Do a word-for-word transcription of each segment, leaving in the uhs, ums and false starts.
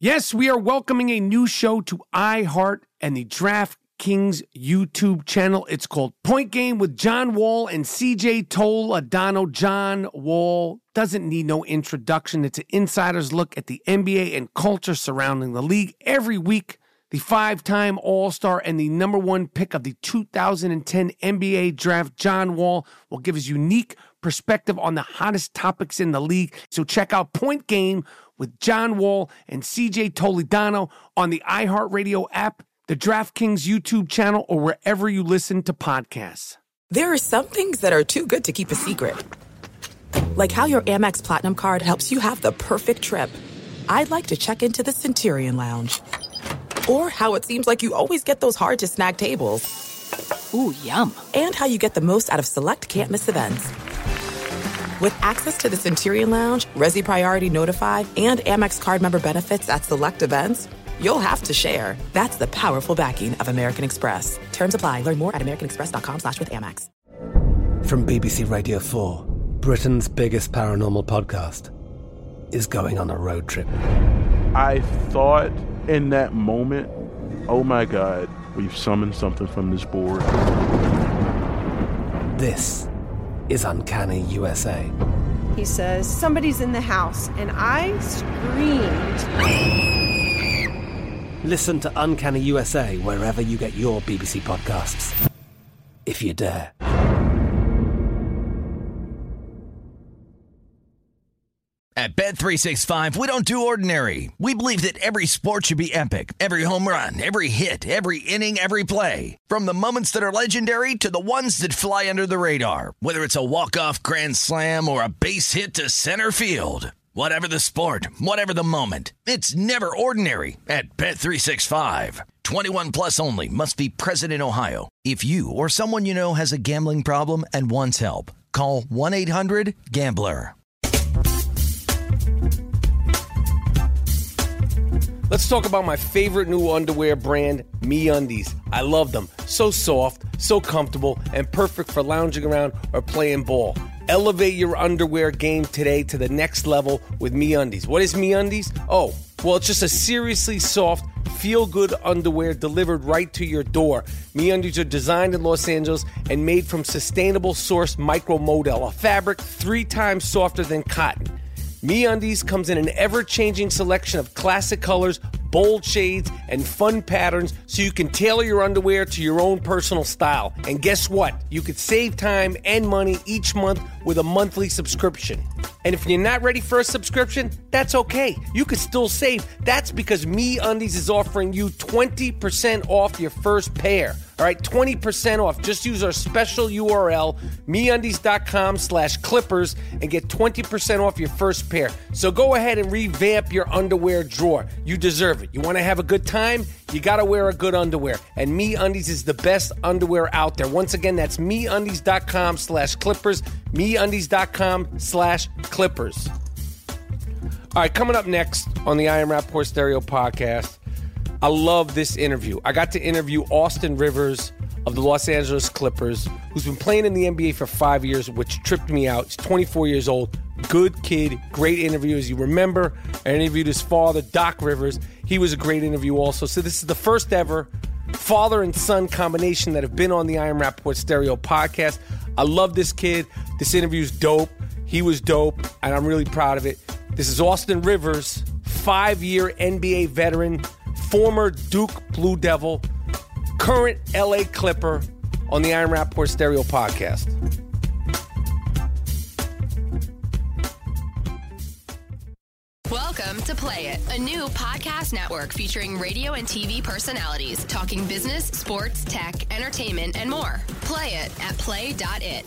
Yes, we are welcoming a new show to iHeart and the DraftKings YouTube channel. It's called Point Game with John Wall and C J Toledano. John Wall doesn't need no introduction. It's an insider's look at the N B A and culture surrounding the league. Every week, the five-time All-Star and the number one pick of the two thousand ten N B A draft, John Wall, will give his unique perspective on the hottest topics in the league. So check out Point Game with John Wall and C J Toledano on the iHeartRadio app, the DraftKings YouTube channel, or wherever you listen to podcasts. There are some things that are too good to keep a secret. Like how your Amex Platinum card helps you have the perfect trip. I'd like to check into the Centurion Lounge. Or how it seems like you always get those hard-to-snag tables. Ooh, yum. And how you get the most out of select can't-miss events. With access to the Centurion Lounge, Resi Priority Notified, and Amex card member benefits at select events, you'll have to share. That's the powerful backing of American Express. Terms apply. Learn more at americanexpress.com slash with Amex. From B B C Radio four, Britain's biggest paranormal podcast is going on a road trip. I thought in that moment, oh my God, we've summoned something from this board. This is Uncanny U S A. He says, somebody's in the house, and I screamed. Listen to Uncanny U S A wherever you get your B B C podcasts, if you dare. At Bet three sixty-five, we don't do ordinary. We believe that every sport should be epic. Every home run, every hit, every inning, every play. From the moments that are legendary to the ones that fly under the radar. Whether it's a walk-off grand slam or a base hit to center field. Whatever the sport, whatever the moment. It's never ordinary at Bet three sixty-five. twenty-one plus only. Must be present in Ohio. If you or someone you know has a gambling problem and wants help, call one eight hundred gambler. Let's talk about my favorite new underwear brand, MeUndies. I love them. So soft, so comfortable, and perfect for lounging around or playing ball. Elevate your underwear game today to the next level with MeUndies. What is MeUndies? Oh, well, it's just a seriously soft, feel-good underwear delivered right to your door. MeUndies are designed in Los Angeles and made from sustainable sourced micromodal, a fabric three times softer than cotton. MeUndies comes in an ever-changing selection of classic colors, bold shades, and fun patterns so you can tailor your underwear to your own personal style. And guess what? You could save time and money each month with a monthly subscription. And if you're not ready for a subscription, that's okay. You could still save. That's because MeUndies is offering you twenty percent off your first pair. All right, twenty percent off. Just use our special U R L, MeUndies.com slash Clippers, and get twenty percent off your first pair. So go ahead and revamp your underwear drawer. You deserve it. You want to have a good time? You got to wear a good underwear. And MeUndies is the best underwear out there. Once again, that's MeUndies.com slash Clippers, MeUndies.com slash Clippers. All right, coming up next on the I Am Rapaport Stereo podcast, I love this interview. I got to interview Austin Rivers of the Los Angeles Clippers, who's been playing in the N B A for five years, which tripped me out. He's twenty-four years old. Good kid. Great interview. As you remember, I interviewed his father, Doc Rivers. He was a great interview also. So this is the first ever father and son combination that have been on the I Am Rapaport Stereo podcast. I love this kid. This interview's dope. He was dope, and I'm really proud of it. This is Austin Rivers, five-year N B A veteran, former Duke Blue Devil, current L A Clipper, on the I Am Rapaport Stereo podcast. Welcome to Play It, a new podcast network featuring radio and T V personalities talking business, sports, tech, entertainment, and more. Play it at play dot it.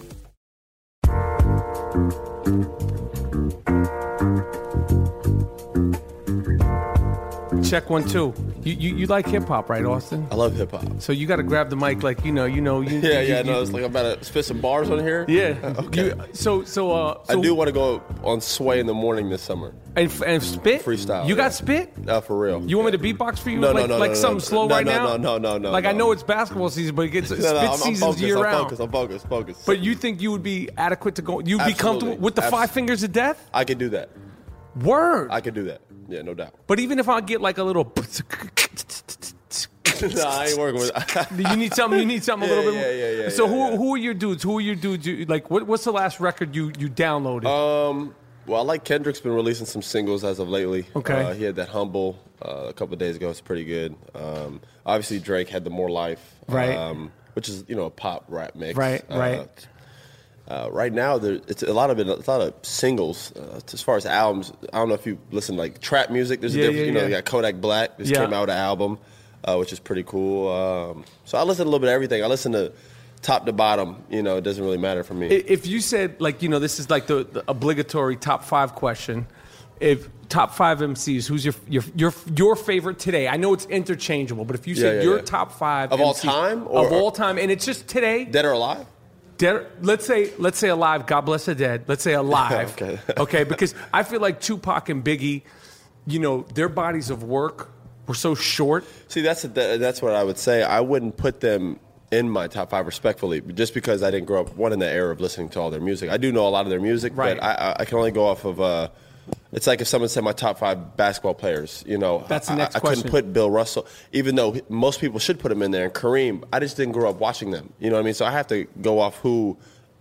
Check one, two. You you, you like hip-hop, right, Austin? I love hip-hop. So you got to grab the mic like, you know, you know. You, yeah, you, yeah, you, no, it's like I'm about to spit some bars on here. Yeah. Okay. You, so, so, uh, so... I do want to go on Sway in the morning this summer. And, and spit? Freestyle. You yeah. got spit? No, for real. You want me to beatbox for you? No, like no, no, like no, something no, slow no, right no, now? No, no, no, no. Like, no. I know it's basketball season, but it gets no, spit no, I'm, seasons I'm focused, year I'm round. focused, I'm focused, focused. But you think you would be adequate to go... You'd Absolutely. be comfortable with the Absol- five fingers of death? I could do that. Word. I could do that. Yeah, no doubt. But even if I get like a little, No, I ain't working with. you need something. You need something Yeah, a little bit. yeah, more. yeah, yeah, So yeah, who yeah. who are your dudes? Who are your dudes? You, like what, what's the last record you you downloaded? Um, well, I like Kendrick's been releasing some singles as of lately. Okay. Uh, he had that Humble uh, a couple of days ago. It's pretty good. Um, obviously Drake had the More Life, Right. Um, which is you know a pop rap mix. Right, Uh, right. Uh, right now, there, it's a lot of it. A lot of singles. Uh, as far as albums, I don't know if you listen to, like trap music. There's Yeah, a difference. yeah, you know, yeah. you got Kodak Black. Just Yeah. came out with an album, uh, which is pretty cool. Um, so I listen to a little bit of everything. I listen to top to bottom. You know, it doesn't really matter for me. If you said, like, you know, this is like the, the obligatory top five question. If top five M Cs, who's your your your your favorite today? I know it's interchangeable, but if you said Yeah, yeah, your yeah. top five Of all M Cs time, of or- all time, and it's just today, Dead or alive? dead, let's say let's say alive. God bless the dead. Let's say alive. Okay. okay, because I feel like Tupac and Biggie, you know, their bodies of work were so short. See, that's the, that's what I would say. I wouldn't put them in my top five respectfully, just because I didn't grow up one in the era of listening to all their music. I do know a lot of their music, Right. but I, I can only go off of. Uh, it's like if someone said my top five basketball players. You know, That's the I- next I, I question. couldn't put Bill Russell, even though he- most people should put him in there. And Kareem, I just didn't grow up watching them. You know what I mean? So I have to go off who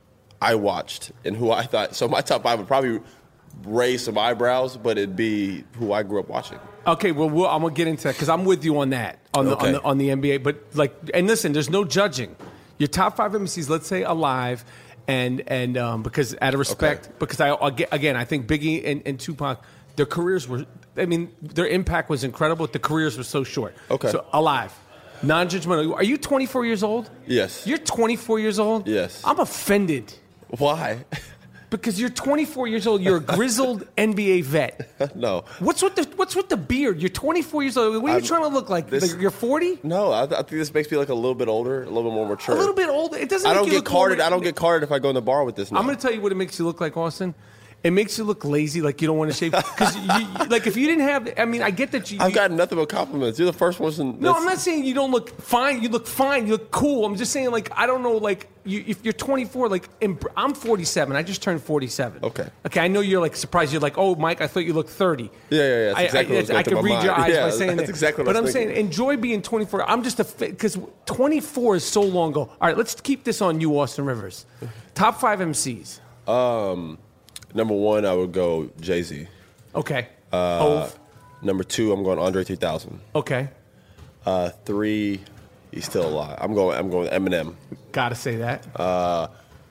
I watched and who I thought. So my top five would probably raise some eyebrows, but it'd be who I grew up watching. Okay, well, we'll I'm gonna get into that because I'm with you on that on the, Okay. on the on the N B A. But like, and listen, there's no judging. Your top five M Cs, let's say alive, and and um, because out of respect, Okay. because I again I think Biggie and, and Tupac, their careers were, I mean, their impact was incredible. But the careers were so short. Okay. So alive, non-judgmental. Are you twenty-four years old? Yes. You're twenty-four years old. Yes. I'm offended. Why? Because you're twenty-four years old. You're a grizzled N B A vet. No. What's with the What's with the beard? You're twenty-four years old. What are you I'm- trying to look like? this- Like you're forty? No, I, I think this makes me look a little bit older, a little bit more mature. A little bit older. It doesn't. I make don't you get look carded. older. I don't get carded if I go in the bar with this. Now. I'm going to tell you what it makes you look like, Austin. It makes you look lazy, like you don't want to shave. Because, like, if you didn't have, I mean, I get that you. I've you- gotten nothing but compliments. You're the first person. No, that's- I'm not saying you don't look fine. You look fine. You look cool. I'm just saying, like, I don't know, like, you, if you're twenty-four, like, in, I'm forty-seven. I just turned forty-seven. Okay. Okay, I know you're, like, surprised. You're like, oh, Mike, I thought you looked thirty. Yeah, yeah, yeah. That's I, exactly I, what was I, going I through could my read your mind. eyes Yeah, by saying that's that. exactly what But I I'm was saying, thinking. enjoy being twenty-four. I'm just a because twenty-four is so long ago. All right, let's keep this on you, Austin Rivers. Top five M Cs. Um, number one, I would go Jay-Z. Okay. Uh, Hov. Number two, I'm going Andre three thousand. Okay. Uh, three, he's still alive. I'm going. I'm going Eminem. Gotta say that. Uh,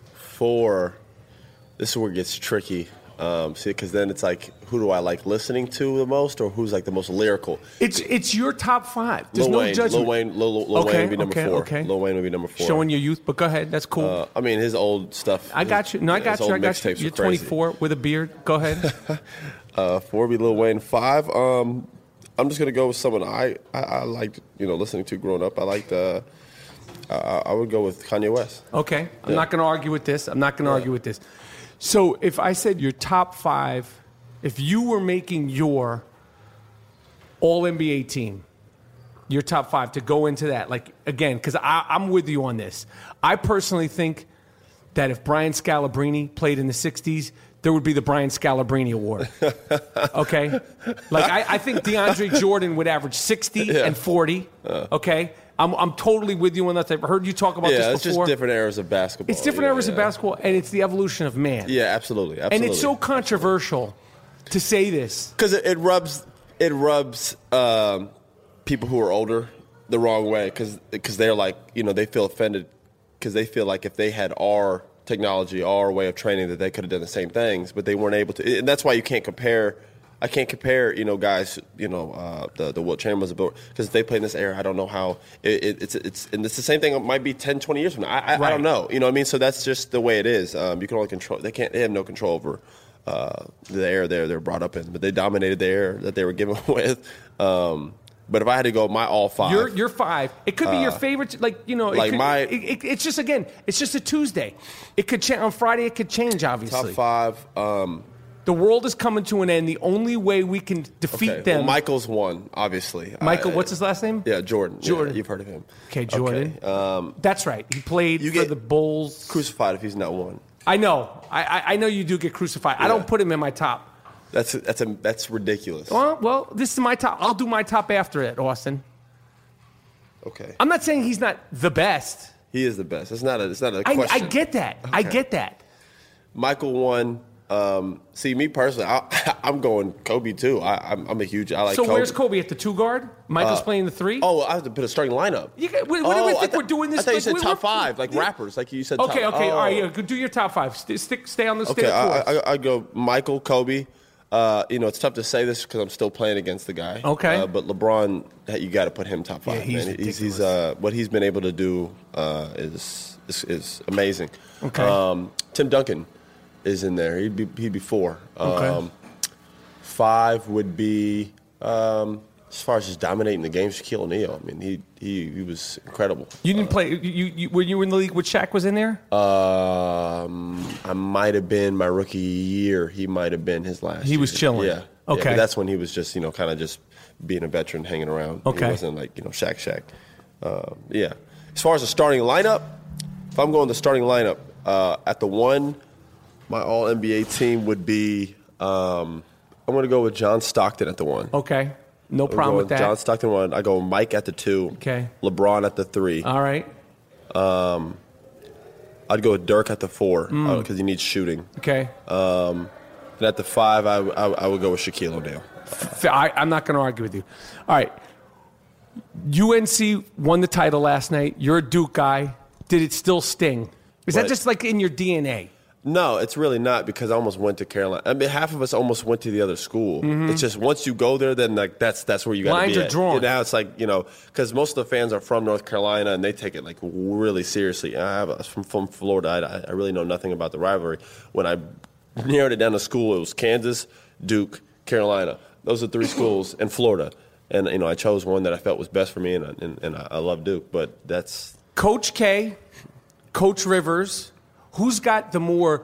four, this is where it gets tricky. Um, see, because then it's like, who do I like listening to the most, or who's like the most lyrical? It's it's your top five. There's Lil no Wayne, judgment. Lil Wayne, Lil, Lil Okay, Wayne would be number okay, four. okay. Lil Wayne would be number four. Showing your youth, but go ahead. That's cool. Uh, I mean, his old stuff. I got you. No, I his got you. old I got you. mixtapes were You're crazy. twenty-four with a beard. Go ahead. Uh, four would be Lil Wayne. Five, um, I'm just gonna go with someone I, I, I liked, you know, listening to growing up. I liked. Uh, I, I would go with Kanye West. Okay. I'm Yeah. not going to argue with this. I'm not going to argue with this. So if I said your top five, if you were making your all N B A team, your top five to go into that, like, again, because I'm with you on this. I personally think that if Brian Scalabrine played in the sixties, there would be the Brian Scalabrine Award. Okay? Like, I, I think DeAndre Jordan would average sixty Yeah. and forty. Okay? I'm, I'm totally with you on that. I've heard you talk about Yeah, this it's before. just different eras of basketball. It's different Yeah, eras of yeah. basketball, and it's the evolution of man. Yeah, absolutely, absolutely. And it's so controversial to say this. because it, it rubs it rubs um, people who are older the wrong way because they're like, you know, they feel offended because they feel like if they had our technology, our way of training, that they could have done the same things, but they weren't able to. And that's why you can't compare. I can't compare, you know, guys, you know, uh, the the Wilt Chamberlains, because if they play in this era, I don't know how it, it, it's it's and it's the same thing. It might be ten, twenty years from now. I, I, I Right. don't know. You know what I mean? So that's just the way it is. Um, you can only control. They can't. They have no control over uh, the air they're they're brought up in, but they dominated the air that they were given with. Um, but if I had to go, my all five. You're, you're five. It could be your Uh, favorite, like, you know. It like could, my- it, it, it's just, again, it's just a Tuesday. It could change. On Friday, it could change, obviously. top five. Um, The world is coming to an end. The only way we can defeat okay. them. Well, Michael's one, obviously. Michael, I- what's his last name? Yeah, Jordan. Yeah, Jordan. you've heard of him. Okay, Jordan. Okay, um, That's right. He played You for get the Bulls. crucified if he's not one. I know. I, I, I know you do get crucified. I Yeah. don't put him in my top. That's that's a, that's ridiculous. Well, well, this is my top. I'll do my top after it, Austin. Okay. I'm not saying he's not the best. He is the best. It's not a. It's not a I, question. I get that. Okay. I get that. Michael won. Um, see, me personally, I, I'm going Kobe too. I, I'm, I'm a huge. I like. So Kobe. where's Kobe at the two guard? Michael's uh, playing the three. Oh, I have to put a starting lineup. You got, what, what oh, do we think I th- we're doing this? I thought you like, said top five, like yeah. rappers, like you said. Okay, top, okay, oh. all right. Yeah, do your top five. Stay, stick, stay on the. Okay, I, I, I go Michael, Kobe. Uh, you know, it's tough to say this because I'm still playing against the guy. Okay. Uh, but LeBron, you got to put him top five. Yeah, he's man. ridiculous. He's, he's uh, what he's been able to do uh, is, is is amazing. Okay. Um, Tim Duncan is in there. He'd be he'd be four. Okay. Um, five would be um, as far as just dominating the game, Shaquille O'Neal. I mean, he he he was incredible. You didn't uh, play. You, you were you in the league when Shaq was in there? Um, I might have been my rookie year. He might have been his last. He year. was chilling. Yeah. Okay. Yeah, but that's when he was just you know kind of just being a veteran, hanging around. Okay. He wasn't like you know Shaq Shaq. Um, yeah. As far as the starting lineup, if I'm going the starting lineup uh, at the one, my All N B A team would be. Um, I'm going to go with John Stockton at the one. Okay. No I'm problem with that. John Stockton one. I go Mike at the two. Okay. LeBron at the three. All right. Um, I'd go with Dirk at the four because Mm. uh, he needs shooting. Okay. Um, and at the five, I, I, I would go with Shaquille O'Neal. I, I'm not going to argue with you. All right. U N C won the title last night. You're a Duke guy. Did it still sting? Is What? that just like in your D N A? No, it's really not because I almost went to Carolina. I mean, half of us almost went to the other school. Mm-hmm. It's just once you go there, then like that's that's where you got to be. Lines are at. drawn. And now it's like you know because most of the fans are from North Carolina and they take it like really seriously. I have from from Florida. I, I really know nothing about the rivalry. When I narrowed it down to school, it was Kansas, Duke, Carolina. Those are three schools in Florida, and you know I chose one that I felt was best for me, and and, and I love Duke. But that's Coach K, Coach Rivers. Who's got the more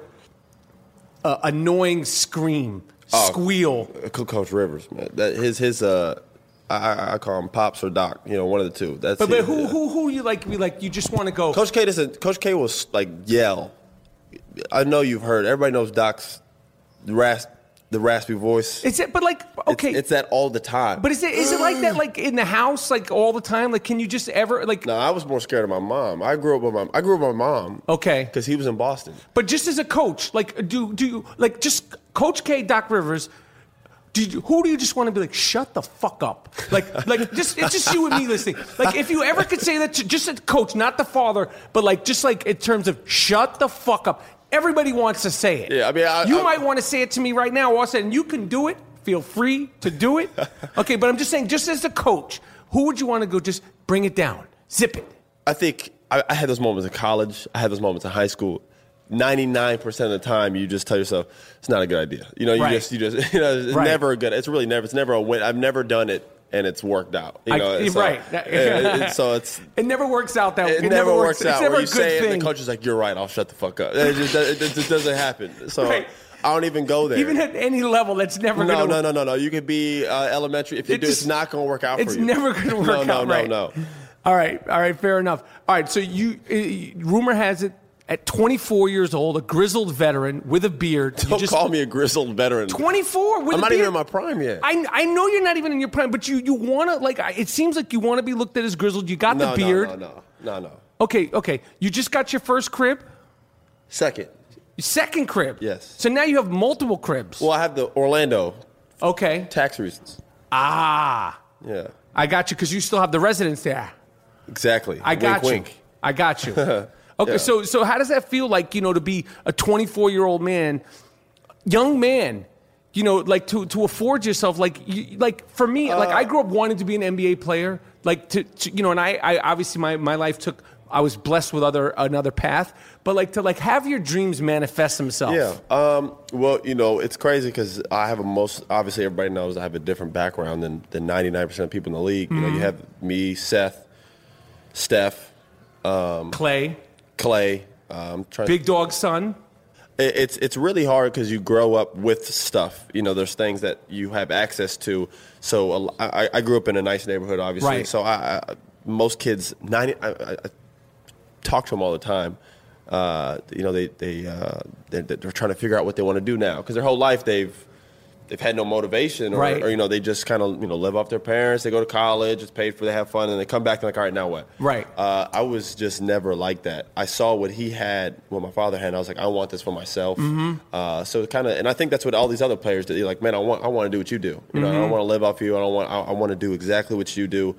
Uh, annoying scream, oh, squeal. Coach Rivers, man. That his his uh, I, I call him Pops or Doc. You know, one of the two. That's but, but his, who yeah. who who you like? Be like you just want to go. Coach K doesn't. Coach K will like yell. I know you've heard. Everybody knows Doc's rasp, the raspy voice. Is it? But like, okay, it's, it's that all the time. But is it is it like that? Like in the house, like all the time? Like, can you just ever like? No, I was more scared of my mom. I grew up with my. I grew up with my mom. Okay, because he was in Boston. But just as a coach, like, do do you like just Coach K, Doc Rivers? Do you, who do you just want to be like? Shut the fuck up! Like, like just it's just you and me listening. Like, if you ever could say that to just a coach, not the father, but like just like in terms of shut the fuck up. Everybody wants to say it. Yeah, I mean, I, you I, might want to say it to me right now, Austin, and you can do it. Feel free to do it. Okay, but I'm just saying, just as a coach, who would you want to go just bring it down? Zip it. I think I, I had those moments in college. I had those moments in high school. ninety-nine percent of the time, you just tell yourself, it's not a good idea. You know, you right. just, you just, you know, it's right. never a good, it's really never, it's never a win. I've never done it and it's worked out. You know, I, so, right. it, it, so it's. It never works out that way. It, it never, never works, works out. It's never where you a good say thing. it and the coach is like, you're right, I'll shut the fuck up. It just, it, it just doesn't happen. So right. I don't even go there. Even at any level, that's never no, going to No, no, no, no. You could be uh, elementary. If you it do, just, it's not going to work out for you. It's never going to work no, no, out no, right. No, no, All right, all right, fair enough. All right, so you, uh, rumor has it, at twenty-four years old, a grizzled veteran with a beard. Don't just, call me a grizzled veteran. twenty-four with I'm a not beard. even in my prime yet. I, I know you're not even in your prime, but you, you want to, like, it seems like you want to be looked at as grizzled. You got no, the beard. No, no, no, no, no. Okay, okay. You just got your first crib? Second. Second crib? Yes. So now you have multiple cribs. Well, I have the Orlando. Okay. Tax reasons. Ah. Yeah. I got you because you still have the residence there. Exactly. I got wink, you. Wink. I got you. Okay, yeah. so so how does that feel like, you know, to be a twenty-four-year-old man, young man, you know, like to, to afford yourself, like, you, like for me, uh, like I grew up wanting to be an N B A player, like to, to you know, and I, I obviously my, my life took, I was blessed with other another path, but like to like have your dreams manifest themselves. Yeah. Um, well, you know, it's crazy because I have a most, obviously everybody knows I have a different background than, than ninety-nine percent of people in the league. Mm-hmm. You know, you have me, Seth, Steph. Um, Clay. Clay. Um, trying Big dog son. It, it's it's really hard because you grow up with stuff. You know, there's things that you have access to. So I, I grew up in a nice neighborhood, obviously. Right. So I, I, most kids, ninety, I, I, I talk to them all the time. Uh, you know, they they uh, they're, they're trying to figure out what they want to do now because their whole life they've they've had no motivation, or, Right. or you know, they just kind of you know live off their parents. They go to college, it's paid for, they have fun, and they come back and like, all right, now what? Right. Uh, I was just never like that. I saw what he had, what my father had, and I was like, I want this for myself. Mm-hmm. Uh, so kind of, and I think that's what all these other players do. They're like, man, I want, I want to do what you do. You know, I Mm-hmm. don't want to live off you. I don't want, I, I want to do exactly what you do.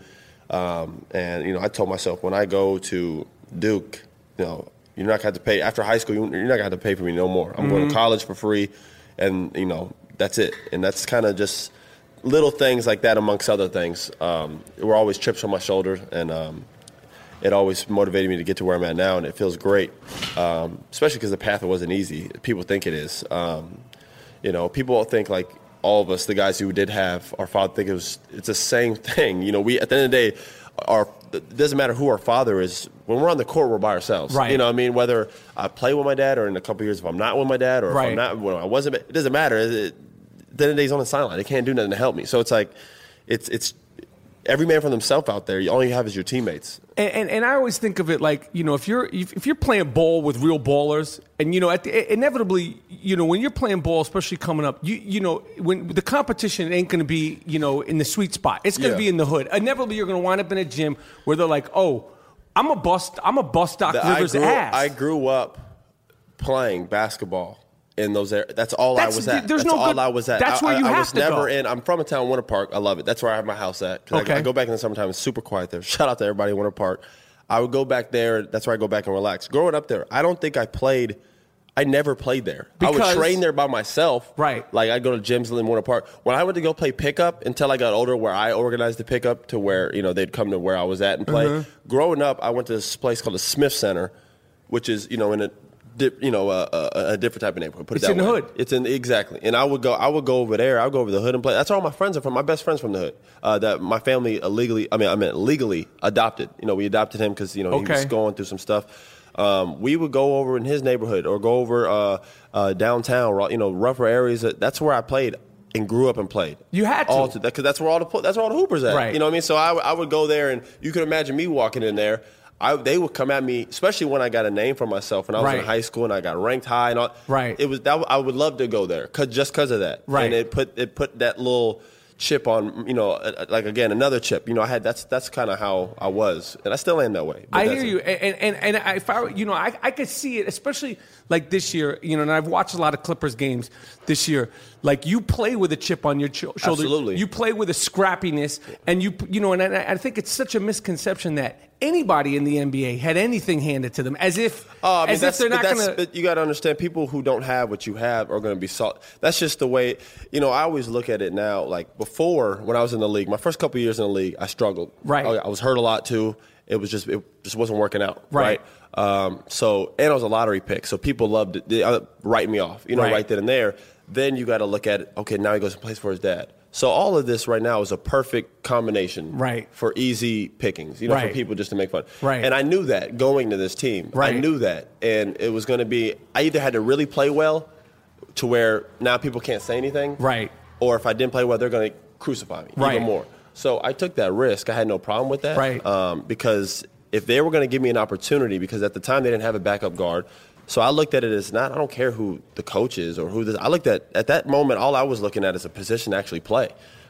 Um, and you know, I told myself when I go to Duke, you know, you're not going to have to pay after high school. You're not going to have to pay for me no more. I'm Mm-hmm. going to college for free, and you know, that's it. And that's kind of just little things like that, amongst other things. Um, were always chips on my shoulder, and um, it always motivated me to get to where I'm at now, and it feels great. Um, especially because the path wasn't easy. People think it is. Um, you know, people think like all of us, the guys who did have our father, think it was. It's the same thing. You know, we at the end of the day, our it doesn't matter who our father is. When we're on the court, we're by ourselves. Right. You know what I mean? Whether I play with my dad or in a couple of years if I'm not with my dad or if Right. I'm not when I wasn't, it doesn't matter. It, it, at the end of the day, he's on the sideline. They can't do nothing to help me. So it's like, it's it's every man for themselves out there. All you have is your teammates. And, and and I always think of it like, you know, if you're if, if you're playing ball with real ballers, and you know, at the, inevitably, you know, when you're playing ball, especially coming up, you you know, when the competition ain't going to be, you know, in the sweet spot. It's going to Yeah. be in the hood. Inevitably, you're going to wind up in a gym where they're like, oh, I'm a bust, I'm a bust Doc The- I Rivers grew, ass. I grew up playing basketball in those areas. That's all That's- I was at. there's that's no all good- I was at. that's I, where you I, I have was to never go. in. I'm from a town, Winter Park. I love it. That's where I have my house at. 'Cause Okay. I, I go back in the summertime. It's super quiet there. Shout out to everybody in Winter Park. I would go back there. That's where I go back and relax. Growing up there, I don't think I played. I never played there. I Because- would train there by myself. Right. Like I'd go to gyms in Winter Park. When I went to go play pickup until I got older, where I organized the pickup to where you know they'd come to where I was at and play. Mm-hmm. Growing up, I went to this place called the Smith Center, which is you know in a di- you know a, a, a different type of neighborhood. Put it It's that in the way. hood. It's in exactly. And I would go. I would go over there. I would go over the hood and play. That's where all my friends are from. My best friends from the hood. Uh, that my family illegally. I mean, I meant legally adopted. You know, we adopted him because you know he Okay. was going through some stuff. Um, we would go over in his neighborhood or go over uh, uh, downtown, you know, rougher areas. That's where I played and grew up and played. You had to. all to because that's where all the that's where all the hoopers at. Right. You know what I mean? So I, w- I would go there, and you could imagine me walking in there. I, they would come at me, especially when I got a name for myself when I was Right. in high school and I got ranked high and all. Right. It was that I would love to go there, cause, just because of that. Right. And it put it put that little chip on, you know, uh, like again another chip. You know, I had that's that's kind of how I was, and I still am that way. But I that's hear it. you, and and and I, if I, you know, I I could see it, especially like this year, you know, and I've watched a lot of Clippers games this year. Like you play with a chip on your ch- shoulder, Absolutely. You play with a scrappiness, and you you know, and I, I think it's such a misconception that anybody in the N B A had anything handed to them, as if Oh, I mean, as if that's, they're but not that's, going to. but you got to understand, people who don't have what you have are going to be salt. That's just the way. You know, I always look at it now. Like before, when I was in the league, my first couple of years in the league, I struggled. Right. I, I was hurt a lot too. It was just it just wasn't working out. Right. Right. Um, so and I was a lottery pick, so people loved it. They, uh, write me off. You know, Right. right then and there. Then you got to look at it. Okay, now he goes and plays for his dad. So all of this right now is a perfect combination Right. for easy pickings, you know, Right. for people just to make fun. Right. And I knew that going to this team. Right. I knew that. And it was going to be, I either had to really play well to where now people can't say anything. Right. Or if I didn't play well, they're going to crucify me Right. even more. So I took that risk. I had no problem with that. Right. Um, because if they were going to give me an opportunity, because at the time they didn't have a backup guard. So I looked at it as not, I don't care who the coach is or who this, I looked at, at that moment, all I was looking at is a position to actually play.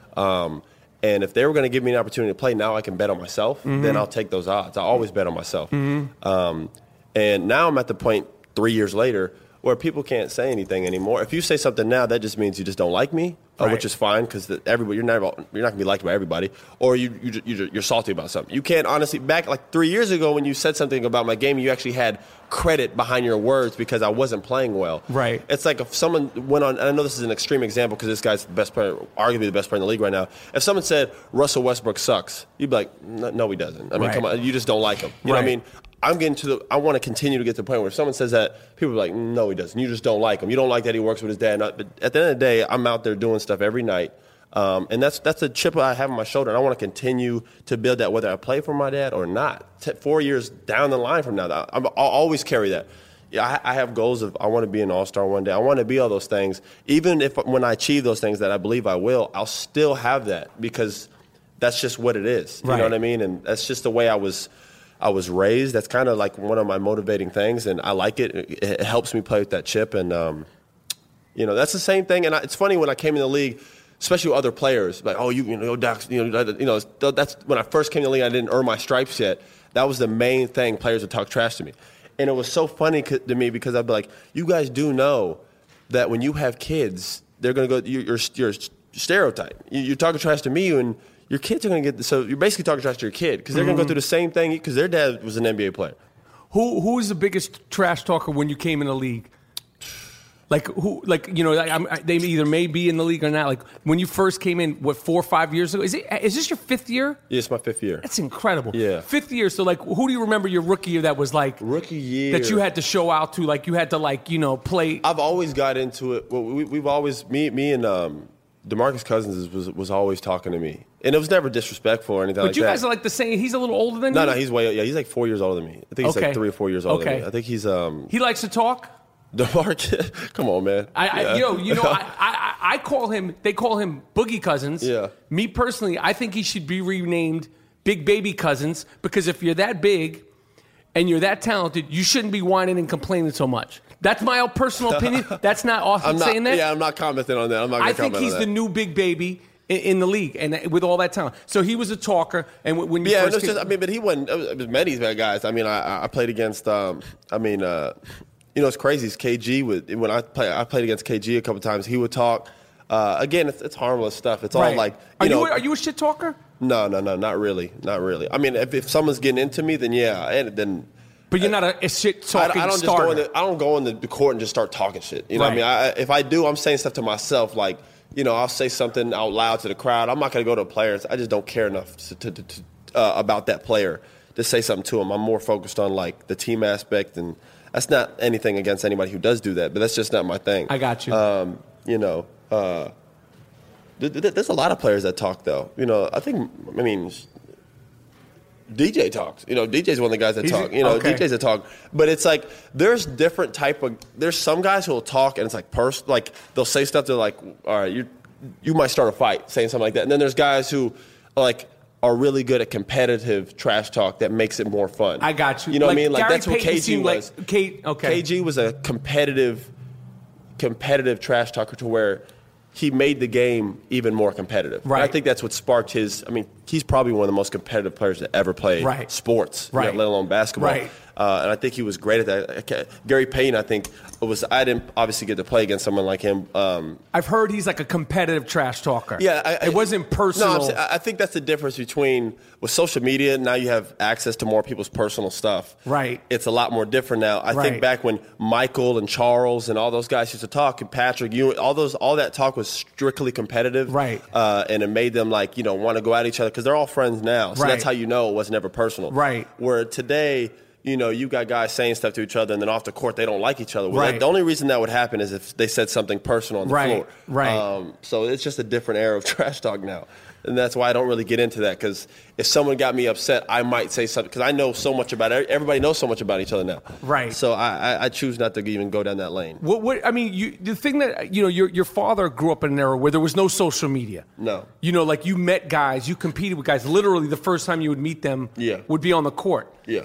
Um, and if they were going to give me an opportunity to play, now I can bet on myself, Mm-hmm. then I'll take those odds. I always bet on myself. Um, and now I'm at the point three years later where people can't say anything anymore. If you say something now, that just means you just don't like me, uh, Right. which is fine because everybody you're never you're not gonna be liked by everybody, or you, you you you're salty about something. You can't honestly back like three years ago when you said something about my game, you actually had credit behind your words because I wasn't playing well. Right. It's like if someone went on, and I know this is an extreme example because this guy's the best player, arguably the best player in the league right now. If someone said Russell Westbrook sucks, you'd be like, no, no he doesn't. I mean, Right. come on, you just don't like him. You know what I Right. mean? I'm getting to the. I want to continue to get to the point where if someone says that, people are like, no, he doesn't. You just don't like him. You don't like that he works with his dad. Not, but at the end of the day, I'm out there doing stuff every night, um, and that's that's a chip I have on my shoulder. And I want to continue to build that, whether I play for my dad or not. T- four years down the line from now, I'm, I'll always carry that. Yeah, I, I have goals of I want to be an all-star one day. I want to be all those things. Even if when I achieve those things that I believe I will, I'll still have that because that's just what it is. You Right. know what I mean? And that's just the way I was. I was raised. That's kind of like one of my motivating things, and I like it. It, it helps me play with that chip, and um, You know, that's the same thing. And I, it's funny when I came in the league, especially with other players, like, oh, you, you know, Dax, you know, you know, that's when I first came to the league. I didn't earn my stripes yet. That was the main thing. Players would talk trash to me, and it was so funny to me because I'd be like, you guys do know that when you have kids, they're gonna go. You're, you're, you're stereotype. You're talking trash to me, and your kids are gonna get. So you're basically talking trash to your kid because they're mm-hmm. gonna go through the same thing because their dad was an N B A player. Who who was the biggest trash talker when you came in the league? Like who? Like you know, I'm, they either may be in the league or not. Like when you first came in, what four or five years ago? Is it? Is this your fifth year? Yeah, it's my fifth year. That's incredible. Yeah, fifth year. So like, who do you remember your rookie year that was like rookie year that you had to show out to? Like you had to like you know play. I've always got into it. Well, we, we've always me me and um, DeMarcus Cousins was was always talking to me, and it was never disrespectful or anything but like that. But you that. guys are like the same. He's a little older than no, you. No, no, he's way yeah. He's like four years older than me. I think he's okay. like three or four years older okay. than me. I think he's um. He likes to talk. DeMarcus, come on, man. I, I, yeah. Yo, you know, I, I, I call him. They call him Boogie Cousins. Yeah. Me personally, I think he should be renamed Big Baby Cousins because if you're that big and you're that talented, you shouldn't be whining and complaining so much. That's my personal opinion. That's not Austin I'm not, saying that. Yeah, I'm not commenting on that. I'm not. I think he's on the new Big Baby in, in the league, and with all that talent. So he was a talker, and when you yeah, first no, came, just, I mean, but he wasn't. It was many bad guys. I mean, I, I played against. Um, I mean. Uh, You know, it's crazy. It's K G. With, when I play, I played against K G a couple times. He would talk. Uh, again, it's, it's harmless stuff. It's right. all like, you are know. You a, are you a shit talker? No, no, no, not really. Not really. I mean, if, if someone's getting into me, then yeah. And then. But you're not a, a shit talking I, I don't starter. Just go in the, I don't go in the, the court and just start talking shit. You know right. what I mean? I, if I do, I'm saying stuff to myself. Like, you know, I'll say something out loud to the crowd. I'm not going to go to players. I just don't care enough to, to, to, to, uh, about that player to say something to them. I'm more focused on, like, the team aspect and – that's not anything against anybody who does do that, but that's just not my thing. I got you. Um, you know, uh, th- th- there's a lot of players that talk, though. You know, I think, I mean, D J talks. You know, D J's one of the guys that He's, talk. You know, okay. D Js that talk. But it's like there's different type of – there's some guys who will talk, and it's like pers- like they'll say stuff. They're like, all right, you you might start a fight saying something like that. And then there's guys who are like – are really good at competitive trash talk that makes it more fun. I got you. You know like what I mean? Like Gary that's what Payton K G was. Like K, okay. K G was a competitive, competitive trash talker to where he made the game even more competitive. Right. And I think that's what sparked his. I mean, he's probably one of the most competitive players that ever played right. sports, right. you know, let alone basketball. Right. Uh, and I think he was great at that. Gary Payton, I think, was. I didn't obviously get to play against someone like him. Um, I've heard he's like a competitive trash talker. Yeah, I, I, it wasn't personal. No, I'm, I think that's the difference between with social media. Now you have access to more people's personal stuff. Right. It's a lot more different now. I right. think back when Michael and Charles and all those guys used to talk, and Patrick, you, all those, all that talk was strictly competitive. Right. Uh, and it made them like you know want to go at each other because they're all friends now. So right. that's how you know it was never personal. Right. Where today. You know, you got guys saying stuff to each other, and then off the court they don't like each other. Well, right. that, the only reason that would happen is if they said something personal on the right. floor. Right. Um, so it's just a different era of trash talk now, and that's why I don't really get into that. Because if someone got me upset, I might say something because I know so much about it. Everybody knows so much about each other now. Right. So I, I, I choose not to even go down that lane. What? What? I mean, you, the thing that you know, your your father grew up in an era where there was no social media. No. You know, like you met guys, you competed with guys. Literally, the first time you would meet them, yeah. would be on the court. Yeah.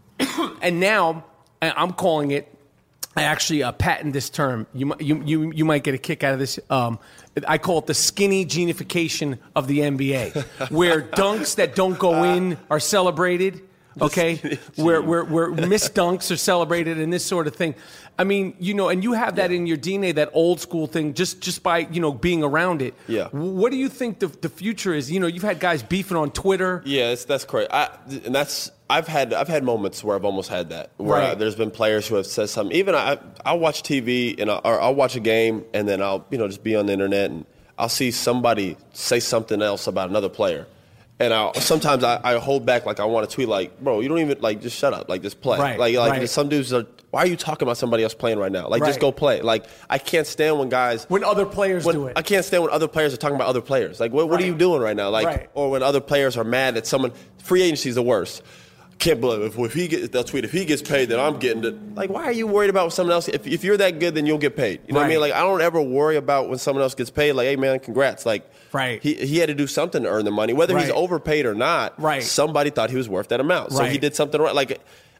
And now, I'm calling it. I actually uh, patent this term. You, you you you might get a kick out of this. Um, I call it the skinny genification of the N B A, where dunks that don't go in are celebrated. Okay, where where where missed dunks are celebrated and this sort of thing. I mean, you know, and you have that yeah. in your D N A, that old school thing, just just by you know being around it. Yeah. What do you think the the future is? You know, you've had guys beefing on Twitter. Yeah, it's, that's correct. I, and that's I've had I've had moments where I've almost had that. Where right. I, there's been players who have said something. Even I I'll watch T V and I, or I'll watch a game and then I'll you know just be on the internet and I'll see somebody say something else about another player. And I sometimes I, I hold back, like I want to tweet, like, bro, you don't even like just shut up, like just play. Right, like like right. some dudes are, why are you talking about somebody else playing right now? Like right. just go play. Like I can't stand when guys when other players when, do it. I can't stand when other players are talking about other players. Like what, what right. are you doing right now? Like right. or when other players are mad that someone free agency is the worst. Can't believe if, if he gets they'll tweet if he gets paid then I'm getting it. Like why are you worried about someone else? If if you're that good then you'll get paid. You know right. what I mean? Like I don't ever worry about when someone else gets paid. Like hey man, congrats. Like right. he he had to do something to earn the money, whether right. he's overpaid or not. Right. Somebody thought he was worth that amount, so right. he did something right. Like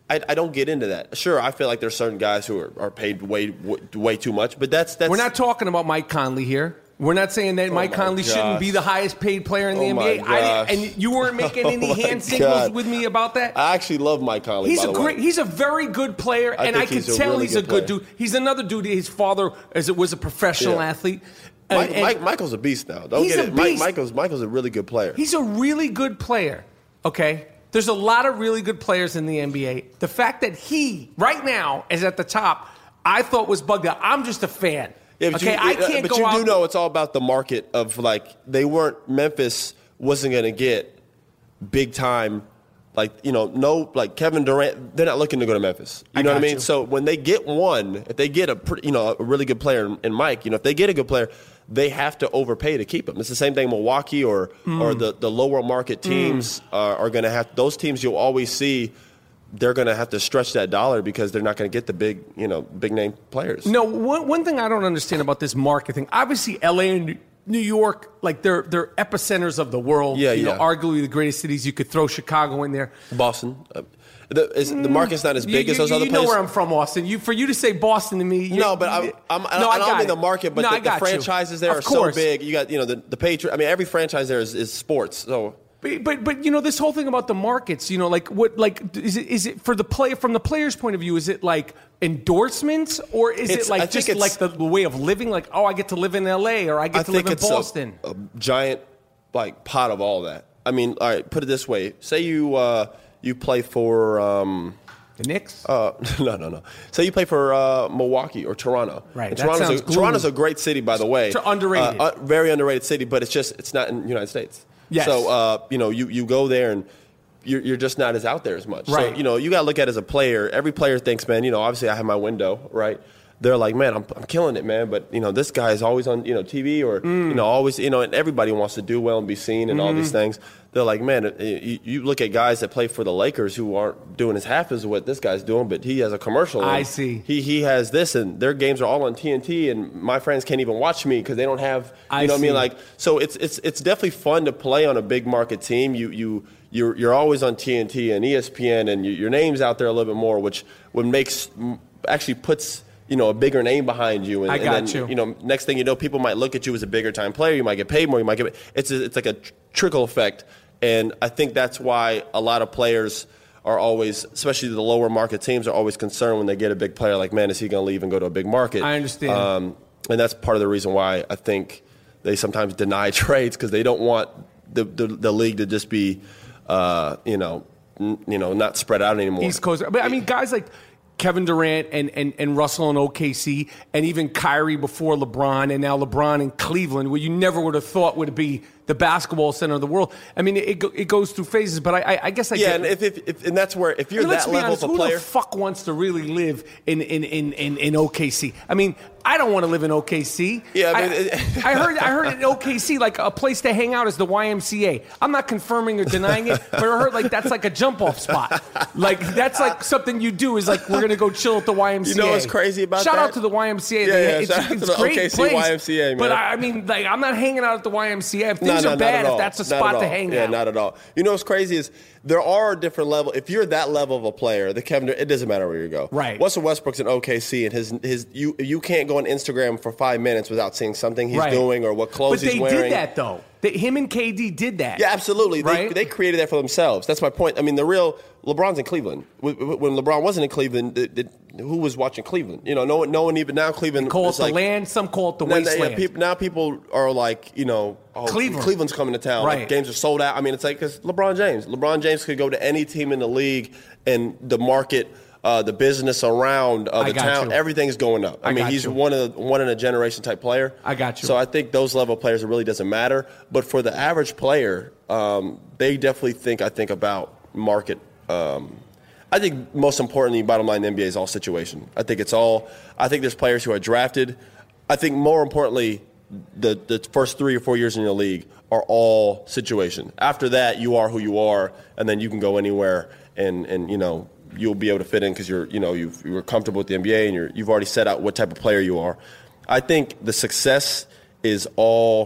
I, I don't get into that. Sure, I feel like there's certain guys who are, are paid way way too much, but that's that's. We're not talking about Mike Conley here. We're not saying that oh Mike Conley gosh. shouldn't be the highest paid player in the oh N B A. I didn't, and you weren't making any oh hand signals God. with me about that. I actually love Mike Conley. He's by a the great. way. He's a very good player, I and I think can he's a tell really he's a good good player. dude. He's another dude. His father, as it was a professional Yeah. athlete. Mike, And- and Mike, Michael's a beast now. Don't he's get a it. Mike, beast. Michael's Michael's a really good player. He's a really good player. Okay. There's a lot of really good players in the N B A. The fact that he, right now, is at the top, I thought was bugged out. I'm just a fan. Yeah, but okay, you, I can't but go you out. do know it's all about the market of like they weren't Memphis wasn't going to get big time, like you know no like Kevin Durant. They're not looking to go to Memphis. You I know what I got mean? you. So when they get one, if they get a pretty, you know a really good player in, in Mike, you know if they get a good player, they have to overpay to keep him. It's the same thing Milwaukee or Mm. or the the lower market teams mm. are, are going to have those teams. You'll always see. They're going to have to stretch that dollar because they're not going to get the big, you know, big name players. No, one, one thing I don't understand about this market thing. Obviously, L A and New York, like they're they're epicenters of the world. Yeah, you yeah. know, arguably the greatest cities. You could throw Chicago in there. Boston. Uh, the, is, the market's not as big you, as those you, other you places. know where I'm from, Austin. You for you to say Boston to me. You, No, but I'm, I'm, I, no, I don't got mean it. the market, but no, the, I got the franchises you. there of are course. so big. You got, you know, the, the Patriots. I mean, every franchise there is, is sports. So. But, but but you know this whole thing about the markets, you know, like what like is it is it for the player from the player's point of view? Is it like endorsements or is It's- it like I think just it's- like the, the way of living? Like oh, I get to live in L A or I get I to think live in it's Boston. A, a giant like pot of all that. I mean, all right, put it this way: say you uh, you play for um, the Knicks. Uh, no, no, no. Say you play for uh, Milwaukee or Toronto. Right. And That Toronto's, sounds a, gloomy. Toronto's a great city, by the way. It's underrated. Uh, uh, very underrated city, but it's just it's not in the United States. Yes. So uh, you know, you, you go there and you're, you're just not as out there as much. Right. So you know, you got to look at it as a player. Every player thinks, man, you know, obviously I have my window, right? They're like, man, I'm, I'm killing it, man. But you know, this guy is always on, you know, T V or Mm. you know, always, you know, and everybody wants to do well and be seen and all these Mm-hmm. things. They're like, man, you, you look at guys that play for the Lakers who aren't doing as half as what this guy's doing, but he has a commercial. I and see. He he has this, and their games are all on T N T, and my friends can't even watch me because they don't have, you I know what I mean? see. Like, so it's it's it's definitely fun to play on a big market team. You you you're you're always on T N T and E S P N, and you, your name's out there a little bit more, which what makes actually puts. You know, a bigger name behind you, and, I got and then you. you know, next thing you know, people might look at you as a bigger time player. You might get paid more. You might get it's a, it's like a tr- trickle effect, and I think that's why a lot of players are always, especially the lower market teams, are always concerned when they get a big player. Like, man, is he going to leave and go to a big market? I understand, um, and that's part of the reason why I think they sometimes deny trades because they don't want the, the the league to just be, uh, you know, n- you know, not spread out anymore. East Coast. But I mean, guys like Kevin Durant and, and, and Russell in O K C, and even Kyrie before LeBron, and now LeBron in Cleveland, where you never would have thought would be the basketball center of the world. I mean, it go, it goes through phases, but I, I, I guess I yeah, get, and if, if, if and that's where if you're I mean, let's that be level honest, of a who player, the fuck wants to really live in in, in, in, in O K C? I mean, I don't want to live in O K C. Yeah, I mean, I, it- I heard I heard in O K C like a place to hang out is the Y M C A. I'm not confirming or denying it, but I heard like that's like a jump off spot. Like that's like something you do is like we're gonna go chill at the Y M C A. You know what's crazy about shout that? out to the Y M C A. Yeah, They- yeah, it's, shout out to it's the great O K C place. Y M C A, man. But I, I mean, like I'm not hanging out at the Y M C A. If No, things no, are not bad, at if all. that's a Not spot at to all. hang yeah, out. not at all. You know what's crazy is there are different level. If you're that level of a player, the Kevin, it doesn't matter where you go. Right. Russell Westbrook's in O K C, and his his you you can't go on Instagram for five minutes without seeing something he's Right. doing or what clothes But he's they wearing. did that though. They, him and K D did that. Yeah, absolutely. Right? They, they created that for themselves. That's my point. I mean, the real LeBron's in Cleveland. When LeBron wasn't in Cleveland, it, it, who was watching Cleveland? You know, no one, no one even now. Cleveland Call it is the like, land. Some call it the now, wasteland. yeah, people, now people are like, you know, oh, Cleveland. Cleveland's coming to town. Right. Like, games are sold out. I mean, it's like because LeBron James. LeBron James could go to any team in the league, and the market, uh, the business around uh, I the got town, you. everything's going up. I, I mean, got he's you. one of the, one in a generation type player. I got you. So I think those level of players, it really doesn't matter. But for the average player, um, they definitely think, I think, about market. Um, I think most importantly, bottom line, the N B A is all situation. I think it's all. I think there's players who are drafted. I think more importantly, the the first three or four years in the league are all situation. After that, you are who you are, and then you can go anywhere, and and you know you'll be able to fit in because you're you know you've, you're comfortable with the N B A and you're, you've already set out what type of player you are. I think the success is all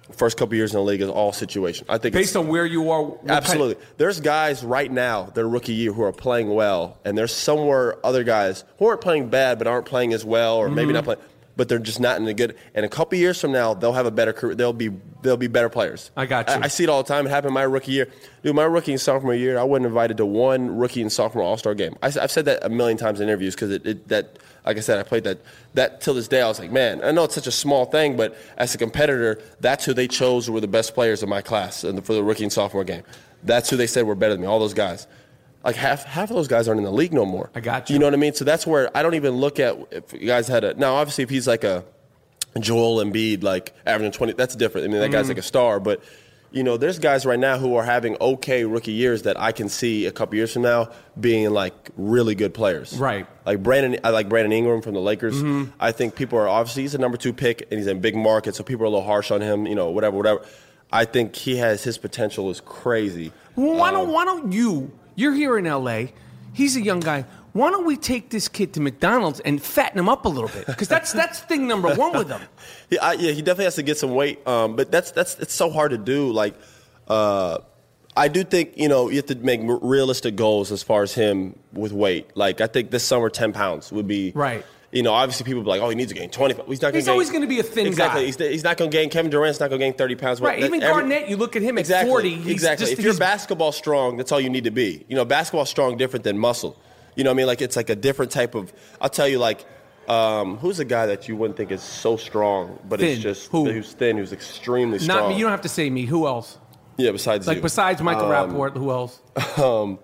first couple years in the league is all situation. I think based on where you are. Absolutely. Kind of, there's guys right now, their rookie year, who are playing well, and there's somewhere other guys who aren't playing bad but aren't playing as well, or mm-hmm. maybe not playing, but they're just not in a good. And a couple years from now, they'll have a better career. They'll be they'll be better players. I got you. I, I see it all the time. It happened my rookie year. Dude, my rookie and sophomore year, I wasn't invited to one rookie and sophomore All-Star game. I, I've said that a million times in interviews because it, it that. Like I said, I played that. That till this day, I was like, man, I know it's such a small thing, but as a competitor, that's who they chose were the best players in my class for the rookie and sophomore game. That's who they said were better than me, all those guys. Like half half of those guys aren't in the league no more. I got you. You know what I mean? So that's where I don't even look at if you guys had a – now, obviously, if he's like a Joel Embiid, like averaging twenty, that's different. I mean, that mm-hmm. guy's like a star, but – you know, there's guys right now who are having okay rookie years that I can see a couple years from now being like really good players. Right. Like Brandon, I like Brandon Ingram from the Lakers. Mm-hmm. I think people are obviously he's a number two pick and he's in big market, so people are a little harsh on him. You know, whatever, whatever. I think he has his potential is crazy. Well, why don't um, Why don't you? You're here in L A. He's a young guy. Why don't we take this kid to McDonald's and fatten him up a little bit? Because that's that's thing number one with him. Yeah, I, yeah, he definitely has to get some weight. Um, but that's that's it's so hard to do. Like, uh, I do think you know you have to make realistic goals as far as him with weight. Like, I think this summer ten pounds would be right. You know, obviously people be like, oh, he needs to gain twenty. He's not. Gonna he's gain, always going to be a thin exactly. guy. Exactly. He's, he's not going to gain. Kevin Durant's not going to gain thirty pounds. Right. That, Even every, Garnett, you look at him at exactly, forty. He's exactly. Just, if you're he's, basketball strong, that's all you need to be. You know, basketball strong different than muscle. You know what I mean? Like, it's like a different type of – I'll tell you, like, um, who's a guy that you wouldn't think is so strong, but thin. it's just – Who? who's thin, who's extremely strong. Not me. You don't have to say me. Who else? Yeah, besides like, you. besides Michael um, Rappaport, who else? Um,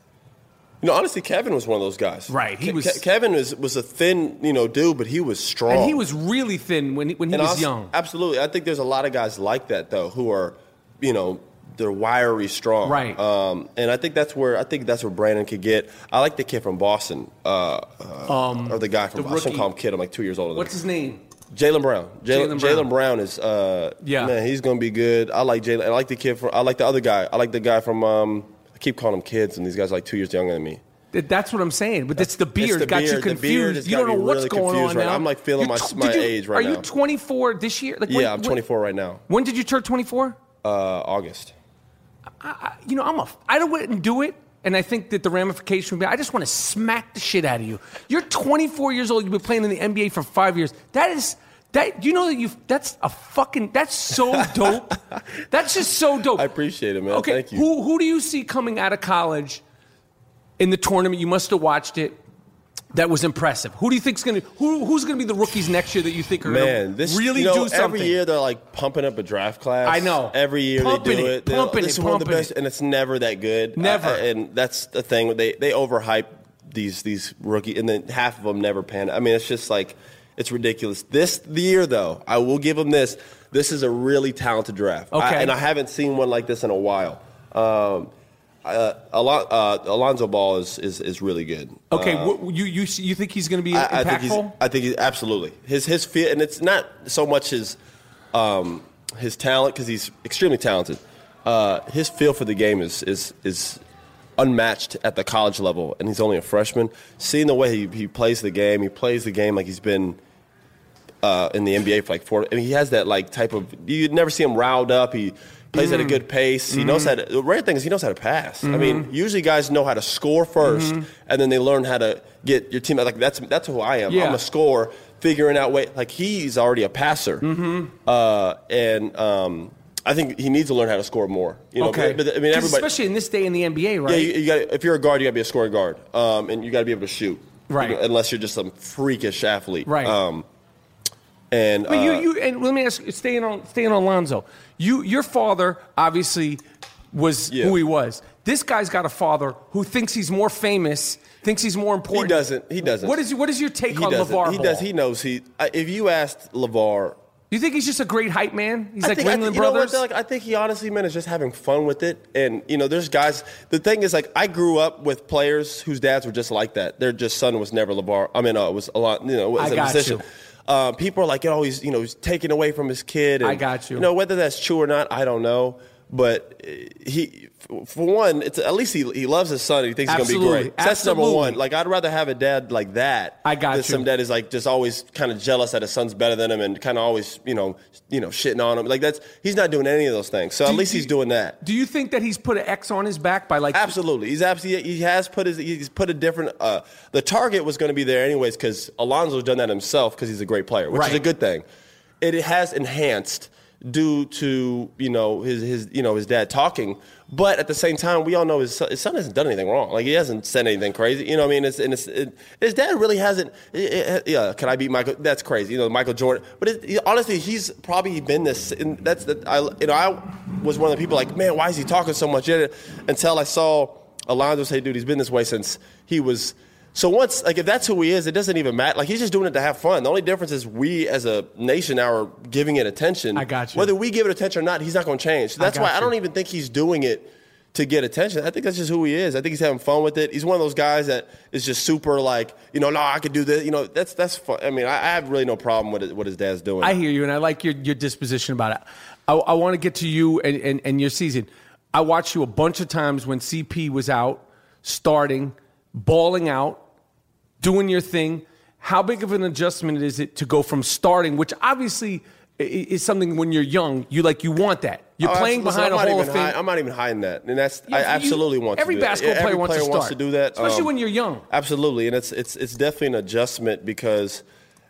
you know, honestly, Kevin was one of those guys. Right. He Ke- was. Ke- Kevin was, was a thin, you know, dude, but he was strong. And he was really thin when he, when he and was also, young. Absolutely. I think there's a lot of guys like that, though, who are, you know – they're wiry strong, right? Um, and I think that's where I think that's where Brandon could get. I like the kid from Boston, uh, uh, um, or the guy from the Boston. Call him kid. I'm like two years older. What's his name? Jaylen Brown. Jaylen Brown. Brown is, uh, yeah, man, he's gonna be good. I like Jaylen. I like the kid from. I like the other guy. I like the guy from. Um, I keep calling them kids, and these guys are like two years younger than me. That's what I'm saying, but it's the beard it's the got beard. you confused. You don't know what's really going on right now. I'm like feeling my t- my you, age right are now. Are you twenty-four this year? Like, yeah, when, I'm twenty-four right now. When did you turn twenty-four? Uh, August. I, you know, I'm a. I wouldn't do it, and I think that the ramification would be. I just want to smack the shit out of you. You're twenty-four years old. You've been playing in the N B A for five years. That is that. You know that you. That's a fucking. That's so dope. That's just so dope. I appreciate it, man. Okay, Thank you. Who who do you see coming out of college in the tournament? You must have watched it. That was impressive. Who do you think's going to who who's going to be the rookies next year that you think are going to really you know, do something? Every year they're like pumping up a draft class. I know. Every year pumping they do it. it. They're, Pumping this it, is one of the pumping best, it. and it's never that good. Never. I, and that's the thing. They they overhype these these rookie, and then half of them never pan. I mean, it's just like it's ridiculous. This year though, I will give them this. This is a really talented draft. Okay. I, and I haven't seen one like this in a while. Um, Uh, Alon- uh, Alonzo Ball is, is, is really good. Okay, uh, what, you you you think he's going to be I, impactful? I think he's. I think he's absolutely his his feel, and it's not so much his um, his talent because he's extremely talented. Uh, his feel for the game is is is unmatched at the college level, and he's only a freshman. Seeing the way he, he plays the game, he plays the game like he's been uh, in the N B A for like four. I mean, he has that like type of. You'd never see him riled up. He plays mm. at a good pace. He mm-hmm. knows how to. The rare thing is he knows how to pass. Mm-hmm. I mean, usually guys know how to score first, mm-hmm. and then they learn how to get your team. Like that's that's who I am. Yeah. I'm a scorer, figuring out way. Like he's already a passer, mm-hmm. uh, and um, I think he needs to learn how to score more. You know, okay. But, but, I mean, everybody, especially in this day in the N B A, right? Yeah, you, you got. If you're a guard, you got to be a scoring guard, um, and you got to be able to shoot, right? You know, unless you're just some freakish athlete, right? Um, and but uh, you, you and let me ask, staying on staying on Lonzo. You, your father obviously was yeah. who he was. This guy's got a father who thinks he's more famous, thinks he's more important. He doesn't. He doesn't. What is what is your take he on doesn't. LeVar He Ball? does. He knows. He. If you asked LeVar, you think he's just a great hype man? He's I like think, Ringling I, you Brothers. Know what, like, I think he honestly, man, is just having fun with it. And you know, there's guys. The thing is, like, I grew up with players whose dads were just like that. Their just son was never LeVar. I mean, uh, it was a lot. You know, was I a got musician. you. Uh, people are like, oh, he's, you know, he's taken away from his kid. And, I got you. You know, whether that's true or not, I don't know. but he, for one, it's at least he he loves his son. He thinks Absolutely. he's going to be great. So that's Absolutely. number one. Like, I'd rather have a dad like that. I got than you. some dad is like just always kind of jealous that his son's better than him and kind of always, you know, you know, shitting on him. Like, that's he's not doing any of those things. So Do at least you- he's doing that. Do you think that he's put an X on his back by like? Absolutely, he's absolutely he has put his he's put a different. Uh, the target was going to be there anyways because Alonso's done that himself because he's a great player, which Right. is a good thing. It has enhanced due to you know his his you know his dad talking, but at the same time we all know his son, his son hasn't done anything wrong. Like, he hasn't said anything crazy. You know what I mean? It's, and it's, it, his dad really hasn't. It, it, yeah, can I beat Michael? That's crazy. You know, Michael Jordan. But it, he, honestly, he's probably been this. And that's the I you know I was one of the people like, man, why is he talking so much? Until I saw Alonso say, dude, he's been this way since he was. So once, like, if that's who he is, it doesn't even matter. Like, he's just doing it to have fun. The only difference is we, as a nation, now are giving it attention. I got you. Whether we give it attention or not, he's not going to change. So that's I got why I don't you. even think he's doing it to get attention. I think that's just who he is. I think he's having fun with it. He's one of those guys that is just super, like, you know, no, I could do this. You know, that's that's fun. I mean, I, I have really no problem with it, what his dad's doing. I hear you, and I like your, your disposition about it. I, I want to get to you and, and, and your season. I watched you a bunch of times when C P was out, starting, balling out, doing your thing. How big of an adjustment is it to go from starting, which obviously i- is something when you're young, you like you want that. You're Oh, playing absolutely. behind I'm a not Hall even of Fame. hide- I'm not even hiding that, and that's Yeah, I you- absolutely want every to do that. basketball Yeah, player every wants to player wants start. to do that, Especially Um, when you're young. Absolutely, and it's it's it's definitely an adjustment because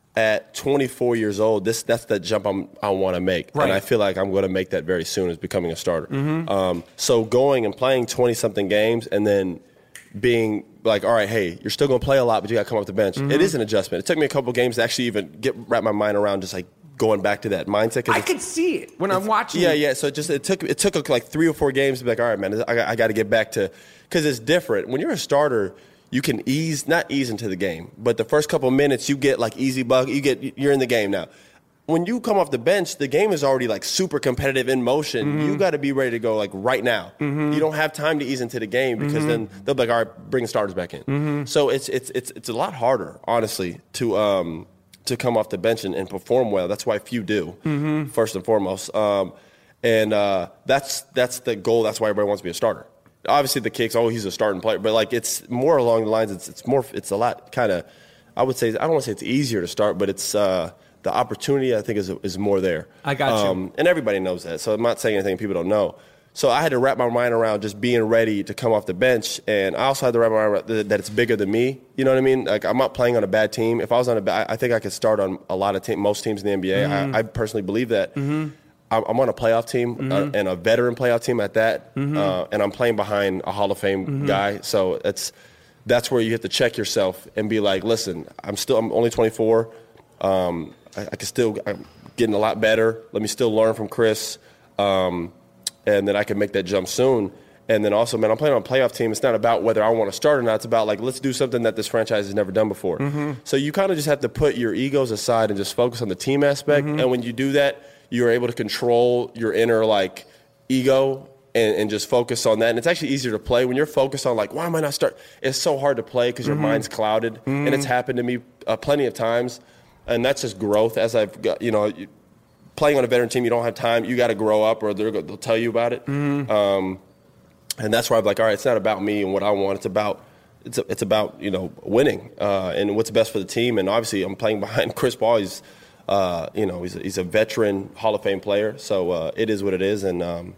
at twenty-four years old, this that's the jump I'm, I want to make, Right. and I feel like I'm going to make that very soon, is becoming a starter. Um, so going and playing twenty something games, and then being like, all right, hey, you're still going to play a lot, but you got to come off the bench. It is an adjustment. It took me a couple games to actually even get wrap my mind around just like going back to that mindset. 'cause I it's- could see it when I'm watching. yeah, you. yeah. So it just it took it took like three or four games to be like, all right, man, I got, I got to get back to, because it's different when you're a starter. You can ease not ease into the game, but the first couple of minutes you get like easy bug. You get you're in the game now. When you come off the bench, the game is already like super competitive in motion. Mm-hmm. You got to be ready to go like right now. You don't have time to ease into the game because Mm-hmm. then they'll be like, all right, bring the starters back in. So it's it's it's it's a lot harder, honestly, to um to come off the bench and, and perform well. That's why few do, Mm-hmm. first and foremost. Um, and uh, that's that's the goal. That's why everybody wants to be a starter. Obviously, the kicks, oh, he's a starting player, but like it's more along the lines. It's it's more. It's a lot kind of. I would say I don't want to say it's easier to start, but it's uh, the opportunity I think is is more there. I got you. Um, and everybody knows that, so I'm not saying anything people don't know. So I had to wrap my mind around just being ready to come off the bench, and I also had to wrap my mind around that- that it's bigger than me. You know what I mean? Like, I'm not playing on a bad team. If I was on a bad, I think I could start on a lot of team, most teams in the N B A. Mm-hmm. I, I personally believe that. I'm I'm on a playoff team Mm-hmm. uh, and a veteran playoff team at that, uh, and I'm playing behind a Hall of Fame Mm-hmm. guy. So it's that's where you have to check yourself and be like, listen, I'm still I'm only twenty-four. Um, I, I can still I'm getting a lot better. Let me still learn from Chris, um, and then I can make that jump soon. And then also, man, I'm playing on a playoff team. It's not about whether I want to start or not. It's about, like, let's do something that this franchise has never done before. So you kind of just have to put your egos aside and just focus on the team aspect. And when you do that, you're able to control your inner, like, ego and, and just focus on that. And it's actually easier to play when you're focused on, like, why am I not start? It's so hard to play because your mind's clouded. And it's happened to me uh, plenty of times. And that's just growth as I've got, you know, you, playing on a veteran team, you don't have time. You got to grow up or they're, they'll tell you about it. Um, and that's why I'm like, all right, it's not about me and what I want. It's about it's it's about you know winning uh, and what's best for the team. And obviously, I'm playing behind Chris Paul. He's uh, you know he's a, he's a veteran Hall of Fame player. So uh, it is what it is, and um,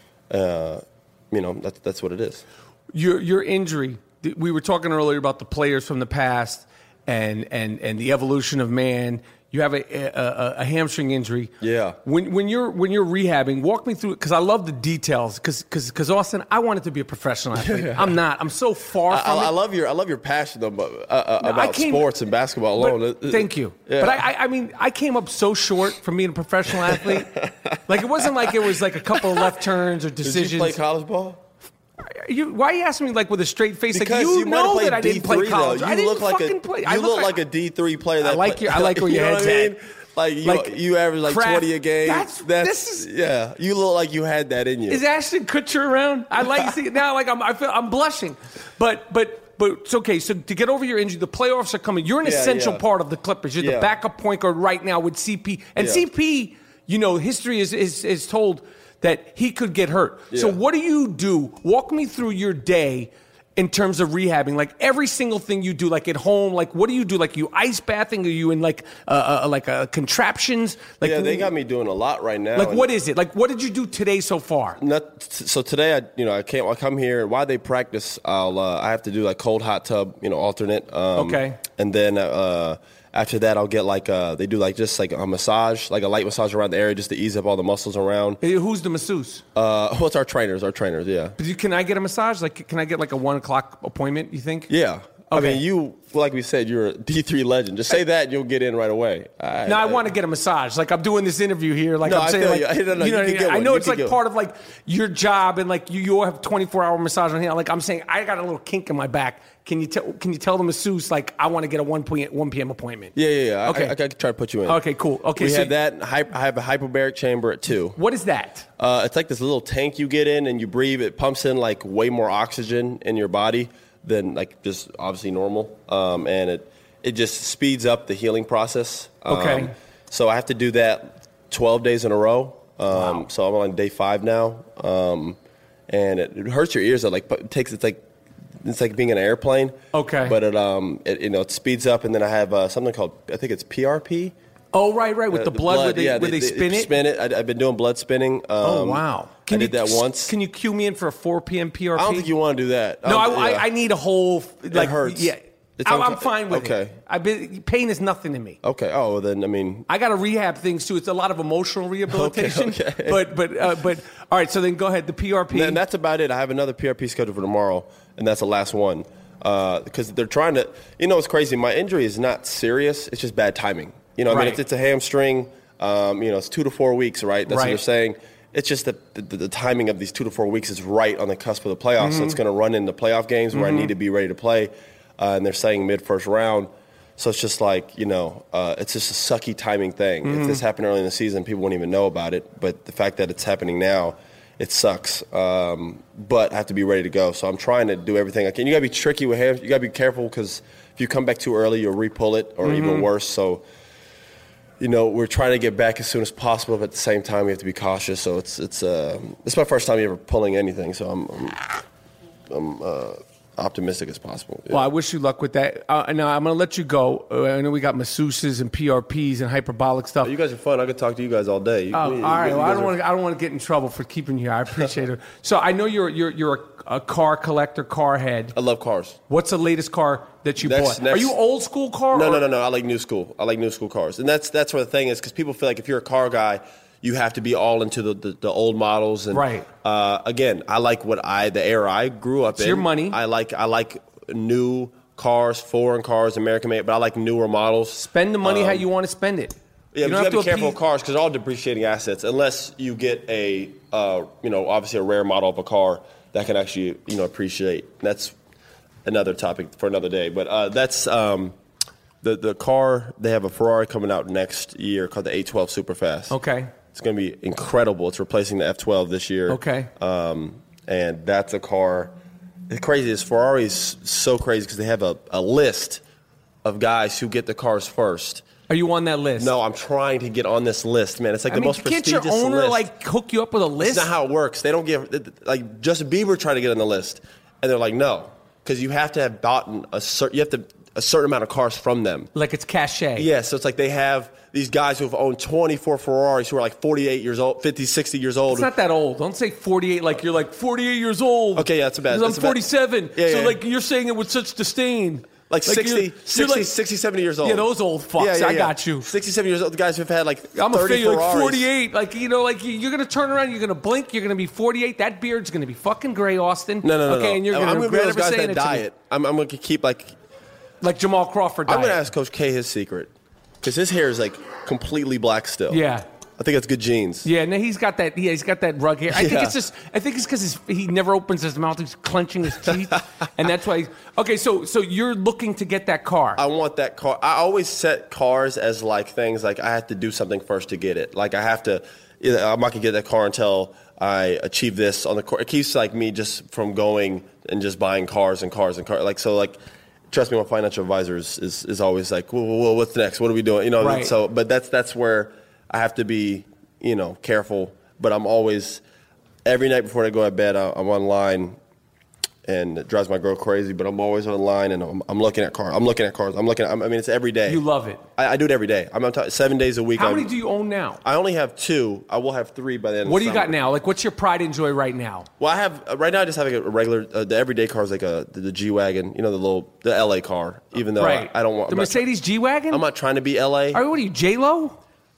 uh, you know that's that's what it is. Your your injury. th- We were talking earlier about the players from the past and and and the evolution of man. You have a a, a hamstring injury. Yeah. When when you're when you're rehabbing, walk me through it because I love the details. Because because Austin, I wanted to be a professional athlete. I'm not. I'm so far I, from I, it. I love your I love your passion though, but, uh, uh, No, I about came- sports and basketball But- alone. It- thank you. Yeah. But I, I, I mean, I came up so short from being a professional athlete. Like it wasn't like it was like a couple of left turns or Did decisions. you play college ball? You, why are you asking me like with a straight face? Because like you, you might know have played that I didn't D three play college. though. You I didn't look like fucking a play. you I look look like a D three player. That I like play, your- I like where you your know what head's I at. mean? Like you, Like, you average like craft- twenty a game. that's- That's this is- yeah. You look like you had that in you. Is Ashton Kutcher around? I like see now. Like I'm, I feel I'm blushing, but but but it's okay. So to get over your injury, the playoffs are coming. You're an Yeah, essential yeah. part of the Clippers. You're the Yeah. backup point guard right now with C P. And Yeah. C P, you know, history is is is told that he could get hurt. Yeah. So what do you do? Walk me through your day in terms of rehabbing, like every single thing you do, like at home, like what do you do? Like you ice bathing? Are you in like uh, uh, like uh, contraptions? Like yeah, they got me doing a lot right now. Like what is it? Like what did you do today so far? Not, so today, I you know I can't. I come here while they practice. I'll uh, I have to do like cold hot tub, you know, alternate. Um, Okay. And then uh, after that, I'll get like uh, they do like just like a massage, like a light massage around the area, just to ease up all the muscles around. Hey, who's the masseuse? Uh, well, it's our trainers, our trainers, yeah. But you- Can I get a massage? Like, can I get like a one o'clock appointment? You think? Yeah. I Okay. mean, you, like we said, you're a D three legend. Just say that and you'll get in right away. I, No, I want to get a massage. Like I'm doing this interview here. Like No, I'm I saying, feel like, you. I- no, no, you know, you what I can mean? get I one. know You it's can like get part of like your job, and like you, you all have twenty-four hour massage on here. Like I'm saying, I got a little kink in my back. Can you tell? Can you tell the masseuse like I want to get a one p m appointment? Yeah, yeah, yeah. Okay. I, I, I can try to put you in. Okay, cool. Okay, we so have that. Hy- I have a hyperbaric chamber at two. What is that? Uh, it's like this little tank you get in and you breathe. It pumps in like way more oxygen in your body than like just obviously normal, um, and it it just speeds up the healing process. Um, Okay. So I have to do that twelve days in a row. Um, Wow. So I'm on day five now, um, and it, it hurts your ears. Though. Like but it takes it's like it's like being in an airplane. Okay. But it um it you know it speeds up, and then I have uh, something called I think it's P R P. Oh, right, right, with Uh, the blood, where they, yeah, where they, spin it. Spin it. I, I've been doing blood spinning. Um, Oh, wow. I did that once. Can you cue me in for a four p m P R P? I don't think you want to do that. No, I, don't- I, yeah. I need a whole. Like, hurts. Yeah, It's I'm, unco- I'm fine with okay. it. I've been pain is nothing to me. Okay. Oh, well, then I mean, I got to rehab things too. It's a lot of emotional rehabilitation. Okay, okay. But but uh, but all right. So then go ahead. The P R P. and that's about it. I have another P R P scheduled for tomorrow, and that's the last one. Because they're trying to, you know, it's crazy. My injury is not serious. It's just bad timing. You know, I Right. mean, it's, it's a hamstring. Um, you know, it's two to four weeks, right? That's what Right. they're saying. It's just that the, the timing of these two to four weeks is right on the cusp of the playoffs. So it's Mm-hmm. going to run into playoff games where I need to be ready to play. Uh, and they're saying mid first round. So it's just like, you know, uh, it's just a sucky timing thing. Mm-hmm. If this happened early in the season, people wouldn't even know about it. But the fact that it's happening now, it sucks. Um, but I have to be ready to go. So I'm trying to do everything I can. You got to be tricky with hams. You got to be careful because if you come back too early, you'll re-pull it or Mm-hmm. even worse. So, you know, we're trying to get back as soon as possible, but at the same time, we have to be cautious. So it's it's uh, it's my first time ever pulling anything. So I'm I'm, I'm uh, optimistic as possible. Yeah. Well, I wish you luck with that. Uh, now I'm going to let you go. Uh, I know we got masseuses and P R Ps and hyperbolic stuff. You guys are fun. I could talk to you guys all day. You- Oh, you- all right. you Well, I guys don't are- want to. I don't want to get in trouble for keeping you here. I appreciate it. So I know you're you're you're a, a car collector, car head. I love cars. What's the latest car that you Next- bought? next- Are you old school car? No, or- no, no, no. I like new school. I like new school cars, and that's that's where the thing is because people feel like if you're a car guy, you have to be all into the, the, the old models. And, Right. Uh, again, I like what I the era I grew up It's in. your money. I like I like new cars, foreign cars, American made, but I like newer models. Spend the money Um, how you want to spend it. Yeah, You but don't you have to be careful appease- with cars because they're all depreciating assets unless you get a, uh, you know, obviously a rare model of a car that can actually, you know, appreciate. That's another topic for another day. But uh, that's um, the the car. They have a Ferrari coming out next year called the eight twelve Superfast. Okay. It's going to be incredible. It's replacing the F twelve this year. Okay. Um, and that's a car. The crazy is Ferrari is so crazy because they have a, a list of guys who get the cars first. Are you on that list? No, I'm trying to get on this list, man. It's like I the mean, most can't prestigious your owner list. like hook you up with a list? That's not how it works. They don't give like Justin Bieber tried to get on the list, and they're like, no, because you have to have bought a certain you have to a certain amount of cars from them. Like it's cachet. Yeah, so it's like they have these guys who have owned twenty-four Ferraris who are like forty-eight years old, fifty, sixty years old. It's not that old. Don't say forty-eight like you're like forty-eight years old. Okay, yeah, that's a bad- 'Cause that's a I'm bad- forty-seven. Yeah, so yeah. like you're saying it with such disdain. Like, Like, sixty, you're- you're sixty, like- sixty, seventy years old. Yeah, those old fucks. Yeah, yeah, I yeah. got you. sixty-seven years old. The guys who've had like I'm a thirty figure like Ferraris. forty-eight. Like you know, like you- you're gonna turn around, you're gonna blink, you're gonna be forty-eight. That beard's gonna be fucking gray, Austin. No, no, no. Okay, no. and you're I'm gonna gonna be regret those ever guys saying that it to me. diet. I'm, I'm going to keep like. Like Jamal Crawford. I'm diet. going to ask Coach K his secret because his hair is like completely black still. Yeah. I think it's good genes. Yeah, no, he's got that. Yeah, he's got that rug hair. I think Yeah. it's just. I think it's because he never opens his mouth. He's clenching his teeth, and that's why. He's, okay, so so you're looking to get that car. I want that car. I always set cars as like things like I have to do something first to get it. Like I have to. Either I'm not gonna get that car until I achieve this on the car. It keeps like me just from going and just buying cars and cars and cars. Like so, like trust me, my financial advisor is is, is always like, well, well, what's next? What are we doing? You know. Right. So, but that's that's where I have to be, you know, careful. but I'm always every night before I go to bed, I, I'm online. And it drives my girl crazy, but I'm always online, and I'm, I'm looking at cars. I'm looking at cars. I'm looking at. I mean, it's every day. You love it. I, I do it every day. I'm t- seven days a week. How I'm, many do you own now? I only have two. I will have three by the end. What of do you summer. got now? Like, what's your pride and joy right now? Well, I have uh, right now. I just have like a regular. Uh, the everyday car is like a the, the G wagon. You know, the little the L A car. Even though right. I, I don't want the I'm Mercedes G wagon. I'm not trying to be L A. Are what are you, J Lo?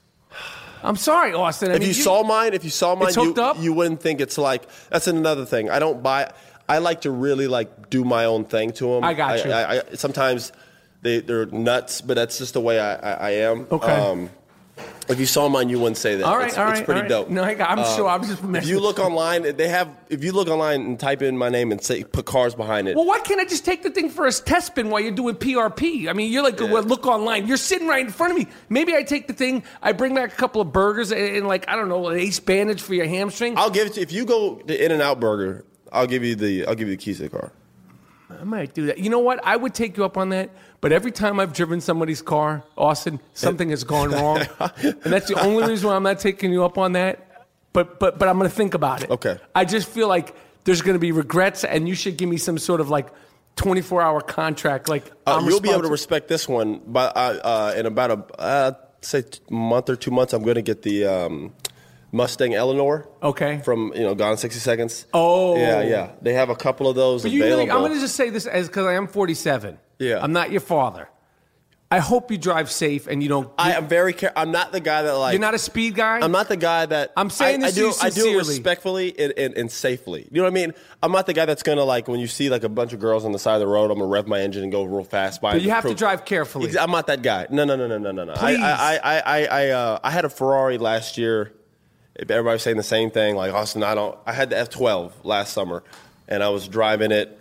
I'm sorry, Austin. I if mean, you, you saw mine, if you saw mine, it's hooked you, up? you wouldn't think it's like. That's another thing. I don't buy. I like to really like do my own thing to them. I got you. I, I, sometimes they they're nuts, but that's just the way I, I, I am. Okay. Um, if you saw mine, you wouldn't say that. All right, it's, all it's right, pretty all right. dope. No, I got, I'm Um, sure. I'm just. If you look online, they have. If you look online and type in my name and say put cars behind it. Well, why can't I just take the thing for a test spin while you're doing P R P? I mean, you're like, Yeah. well, look online. You're sitting right in front of me. Maybe I take the thing, I bring back a couple of burgers and, and like, I don't know, an ace bandage for your hamstring. I'll give it to you. If you go to In-N-Out Burger, I'll give you the. I'll give you the keys to the car. I might do that. You know what? I would take you up on that. But every time I've driven somebody's car, Austin, something has gone wrong. And that's the only reason why I'm not taking you up on that. But but but I'm going to think about it. Okay. I just feel like there's going to be regrets, and you should give me some sort of like twenty-four hour contract. Like Uh, I'm you'll be able to responsible. respect this one, but uh, uh, in about a uh, say a month or two months, I'm going to get the um, Mustang Eleanor. Okay. From you know Gone in sixty Seconds. Oh. yeah, yeah. They have a couple of those But you available. really, I'm going to just say this as because I am forty-seven. Yeah. I'm not your father. I hope you drive safe and you don't. I am very care. I'm not the guy that like. You're not a speed guy. I'm not the guy that. I'm saying I, this I do. to you I do it sincerely. respectfully and, and, and safely. You know what I mean? I'm not the guy that's gonna like when you see like a bunch of girls on the side of the road. I'm gonna rev my engine and go real fast by. But you them have to prove- drive carefully. Ex- I'm not that guy. No, no, no, no, no, no, no. Please. I, I, I, I, I, uh, I had a Ferrari last year. Everybody was saying the same thing. Like Austin, I don't. I had the F twelve last summer, and I was driving it.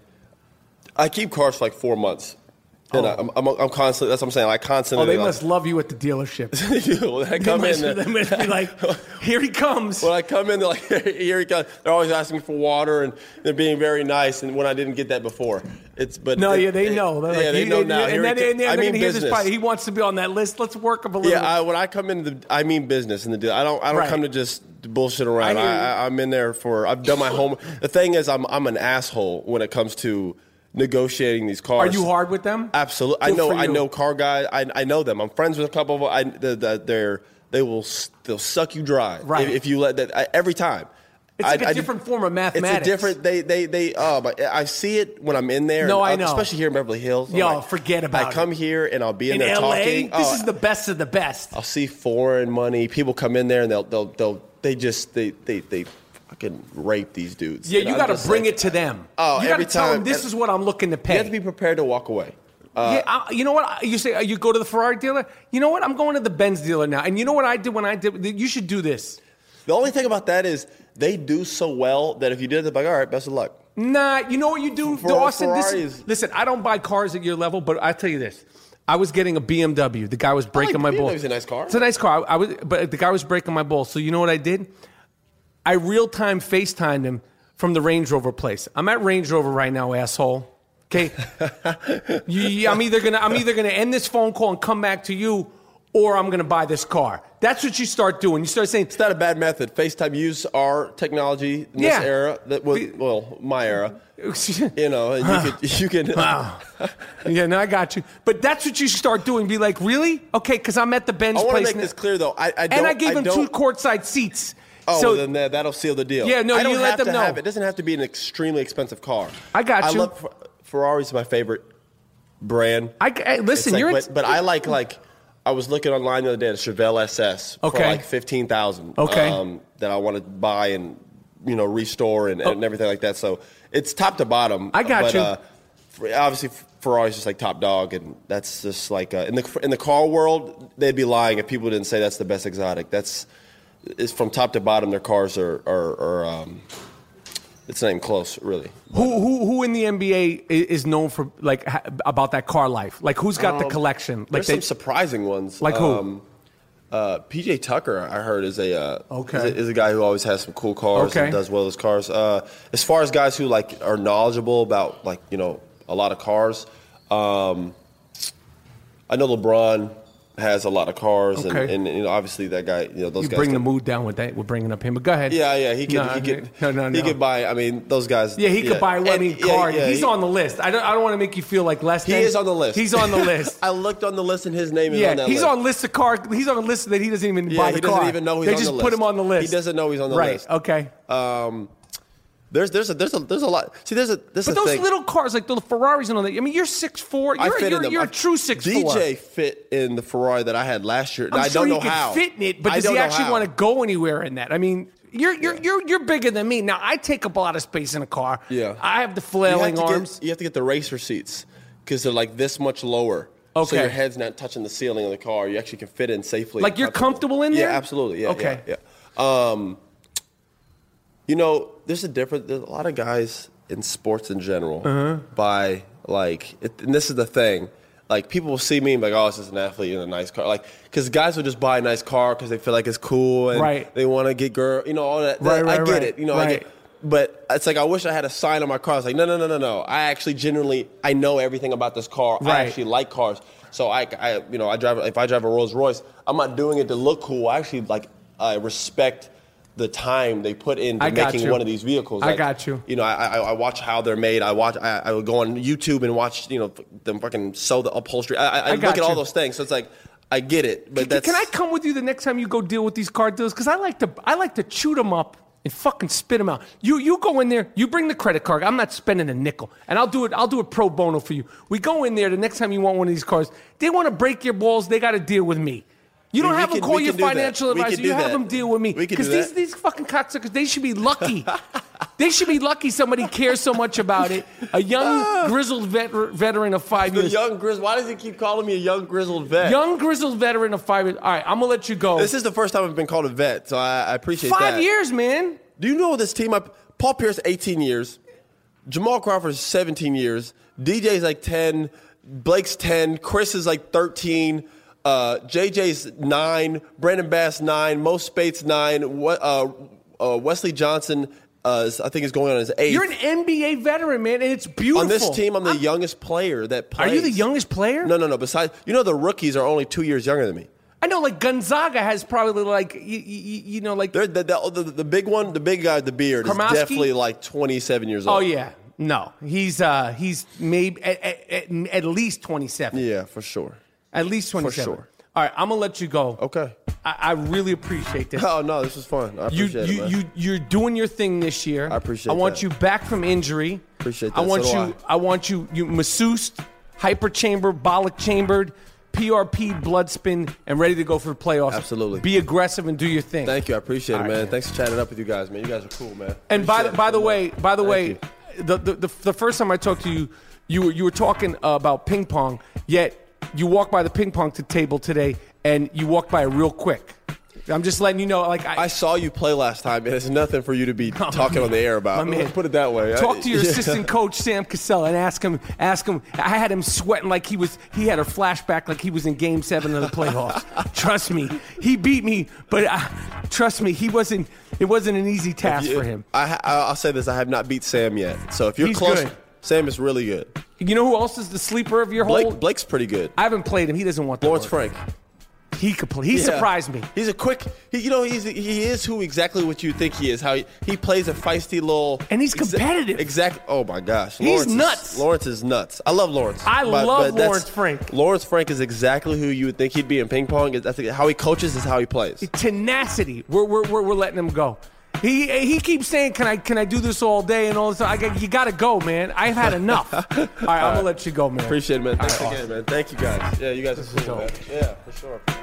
I keep cars for like four months. And Oh. I, I'm, I'm, I'm constantly. That's what I'm saying. I constantly. Oh, they like, must love you at the dealership. when I They come must, in, they must be like, here he comes. when I come in, they're like, here he comes. They're always asking me for water, and they're being very nice. And when I didn't get that before, it's but No, it- yeah, they it- know. They're yeah, like, they he- know and, now. And Here then, he co- and then I they're mean going to hear this business. part. He wants to be on that list. Let's work him a little Yeah, bit. I, when I come into the, I mean business in the deal. I don't, I don't Right. come to just bullshit around. I I hear you. I, I'm in there for. I've done my home. The thing is, I'm, I'm an asshole when it comes to negotiating these cars. Are you hard with them? Absolutely. I Good know. for I you. know car guys. I, I know them. I'm friends with a couple of them. I, the, the, they're, they will, s- they'll suck you dry. Right. If, if you let that I, every time. It's like a a different form of mathematics. It's a different. They, they, they. Oh, but I see it when I'm in there. No, and, I uh, know. Especially here in Beverly Hills. I'm Yo, like, forget about I come it. here and I'll be in, In there L A, talking. this Oh, is the best of the best. I'll see foreign money. People come in there and they'll they'll they'll they just they they they fucking rape these dudes. Yeah, And you I'm got to just bring like, it to them. Oh, you got to every tell them time. this And- is what I'm looking to pay. You have to be prepared to walk away. Uh, yeah, I, you know what? You say uh, you go to the Ferrari dealer. You know what? I'm going to the Benz dealer now. And you know what I did when I did? You should do this. The only thing about that is they do so well that if you did it, they're like, all right, best of luck. Nah, you know what you do, For- Dawson? This, Ferraris- listen, I don't buy cars at your level, but I tell you this. I was getting a B M W. The guy was breaking my B M balls. W's a nice car. It's a nice car. I, I was, but the guy was breaking my balls. So you know what I did? I real-time FaceTimed him from the Range Rover place. I'm at Range Rover right now, asshole. Okay, you, you- I'm either gonna I'm either gonna end this phone call and come back to you, or I'm gonna buy this car. That's what you start doing. You start saying, It's not a bad method. FaceTime use our technology in Yeah. this era. That was, well, my era. You know, and you could you can. Wow. Yeah, no, I got you. But that's what you start doing. Be like, really? Okay, because I'm at the Benz I want place. to make now. this clear though. I, I don't, and I gave him don't, two courtside seats. Oh, so well, then that, that'll seal the deal. Yeah, no, I don't you let have them to know. Have, it doesn't have to be an extremely expensive car. I got I you. love Fer- Ferrari's my favorite brand. I, I- listen, It's like- you're. but, but I like like I was looking online the other day at a Chevelle S S for Okay. like fifteen thousand. Okay. Um, that I want to buy and you know restore and, Oh. and everything like that. So it's top to bottom. I got but, you. Uh, for- obviously, Ferrari's just like top dog, and that's just like uh, in the in the car world, they'd be lying if people didn't say that's the best exotic. That's it's from top to bottom. Their cars are are, are um, it's not even close, really. who who who in the N B A i- is known for like ha- about that car life? Like who's got the collection? Like There's they, some surprising ones. Like who? Um, uh, P J Tucker, I heard, is a uh, Okay. is, a, is a guy who always has some cool cars Okay. and does well with his cars. Uh, as far as guys who like are knowledgeable about like you know a lot of cars, um, I know LeBron has a lot of cars, Okay. and, and you know, obviously that guy, you know, those You guys. bring can- the mood down with that. We're bringing up him, but go ahead. Yeah, yeah, he could, No, he could, no, no, he no. could buy. I mean, those guys. Yeah, he could buy. I And- mean, yeah, car. yeah, he's he- on the list. I don't. I don't want to make you feel like less. He than. is on the list. He's on the list. I looked on the list, and his name is yeah, on that he's list. on list of car. He's on a list that he doesn't even Yeah, buy the he doesn't car. even know he's they on just the put list. him on the list. He doesn't know he's on the right. list. Okay. Um, there's there's a there's a there's a lot. See, there's a there's But a those thing. little cars, like the Ferraris and all that. I mean, you're six four. I You're, fit you're, in them. you're I- a true six D four. J fit in the Ferrari that I had last year. and I'm I sure don't know he can how. fit in it, but I does don't he know actually how. want to go anywhere in that? I mean, you're you're you're you're bigger than me. Now I take up a lot of space in a car. Yeah, I have the You flailing have to arms. Get, you have to get the racer seats because they're like this much lower. So Okay. your head's not touching the ceiling of the car. You actually can fit in safely. Like and you're comfortable in there? Yeah, absolutely. Yeah. Okay. Yeah. yeah. Um, you know, there's a different. There's a lot of guys in sports in general Uh-huh. buy like, it, and this is the thing. Like people will see me and be like, oh, it's just an athlete in a nice car. Like, because guys will just buy a nice car because they feel like it's cool and Right. they want to get girl. You know, all that. Right, that- I right, get right. it. You know, I Right. get. But it's like I wish I had a sign on my car. It's like no, no, no, no, no. I actually genuinely I know everything about this car. Right. I actually like cars. So I, I, you know, I drive. If I drive a Rolls Royce, I'm not doing it to look cool. I actually like I respect the time they put into I got making you. one of these vehicles. I Like, got you. You know, I, I, I watch how they're made. I watch. I, I would go on YouTube and watch. You know, them fucking sew the upholstery. I, I, I I look got at all you. those things. So it's like I get it. But Can, that's can I come with you the next time you go deal with these car deals? Because I like to I like to chew them up and fucking spit them out. You you go in there, you bring the credit card. I'm not spending a nickel, and I'll do it. I'll do it pro bono for you. We go in there the next time you want one of these cars. They want to break your balls. They got to deal with me. You don't We- we have them can- call we your can do that. financial We can advisor. do You have that. them deal with me. We can Because do these that. these fucking cocksuckers, they should be lucky. They should be lucky somebody cares so much about it. A young grizzled vet, veteran of five the years. young grizzled. Why does he keep calling me a young grizzled vet? Young grizzled veteran of five years. All right, I'm gonna let you go. This is the first time I've been called a vet, so I, I appreciate that. Five years, man. Do you know this team? I, Paul Pierce, eighteen years. Jamal Crawford is seventeen years. D J's like ten. Blake's ten. Chris is like thirteen. Uh, J J's nine. Brandon Bass, nine. Mo Spates, nine. We- uh, uh, Wesley Johnson, uh, is, I think, is going on his eighth. You're an N B A veteran, man, and it's beautiful. On this team, I'm the youngest player that Are plays. you the youngest player? No, no, no. Besides, you know, the rookies are only two years younger than me. I know, like Gonzaga has probably like you, you, you know, like They're, the, the, the, the big one, the big guy with the beard, Karmowski? is definitely like twenty-seven years old. oh yeah, no, he's uh he's maybe at, at, at, at least twenty-seven. Yeah, for sure. At least twenty-seven. sure. All right, I'm gonna let you go. Okay. I, I really appreciate this. Oh no, this was fun. I You appreciate you it, man. you you're doing your thing this year. I appreciate I want that. you back from injury. Appreciate I that. want So do you. I. want you. You masseused, hyperchamber, bollock chambered, P R P, blood spin, and ready to go for the playoffs. Absolutely. Be aggressive and do your thing. Thank you. I appreciate All it, right, man. man. Thanks for chatting up with you guys, man. You guys are cool, man. And by the, Appreciate it by the so way, much. by the Thank way, you. the, the the the first time I talked to you, you were you were talking uh, about ping pong. Yet you walked by the ping pong t- table today, and you walked by it real quick. I'm just letting you know, like I, I saw you play last time, and it's nothing for you to be Oh, talking my on the air about. my man. Let's put it that way. Talk I- to your yeah. assistant coach Sam Cassell and ask him. Ask him. I had him sweating like he was. He had a flashback like he was in Game Seven of the playoffs. Trust me, he beat me, but uh, trust me, he wasn't. It wasn't an easy task You- for him. I, ha- I'll say this: I have not beat Sam yet. So if you're He's close, good. Sam is really good. You know who else is the sleeper of your whole? Blake, Blake's pretty good. I haven't played him. He doesn't want the Lawrence work. Frank. He could play. He Yeah. surprised me. He's a quick. He, you know, he's he is who exactly what you think he is. How he, he plays a feisty little. And he's competitive. Exact. Oh my gosh, He's Lawrence is- nuts. Lawrence is nuts. I love Lawrence. I But- love but that's- Lawrence Frank. Lawrence Frank is exactly who you would think he'd be in ping pong. That's how he coaches is how he plays. Tenacity. We're, we're, we're, we're letting him go. He he keeps saying, "Can I can I do this all day and all this?" I got, you got to go, man. I've had enough. All right, I'm gonna let you go, man. Appreciate it, man. Thanks All right, again, man. Thank you guys. Yeah, you guys are cool, dope. man. Yeah, for sure.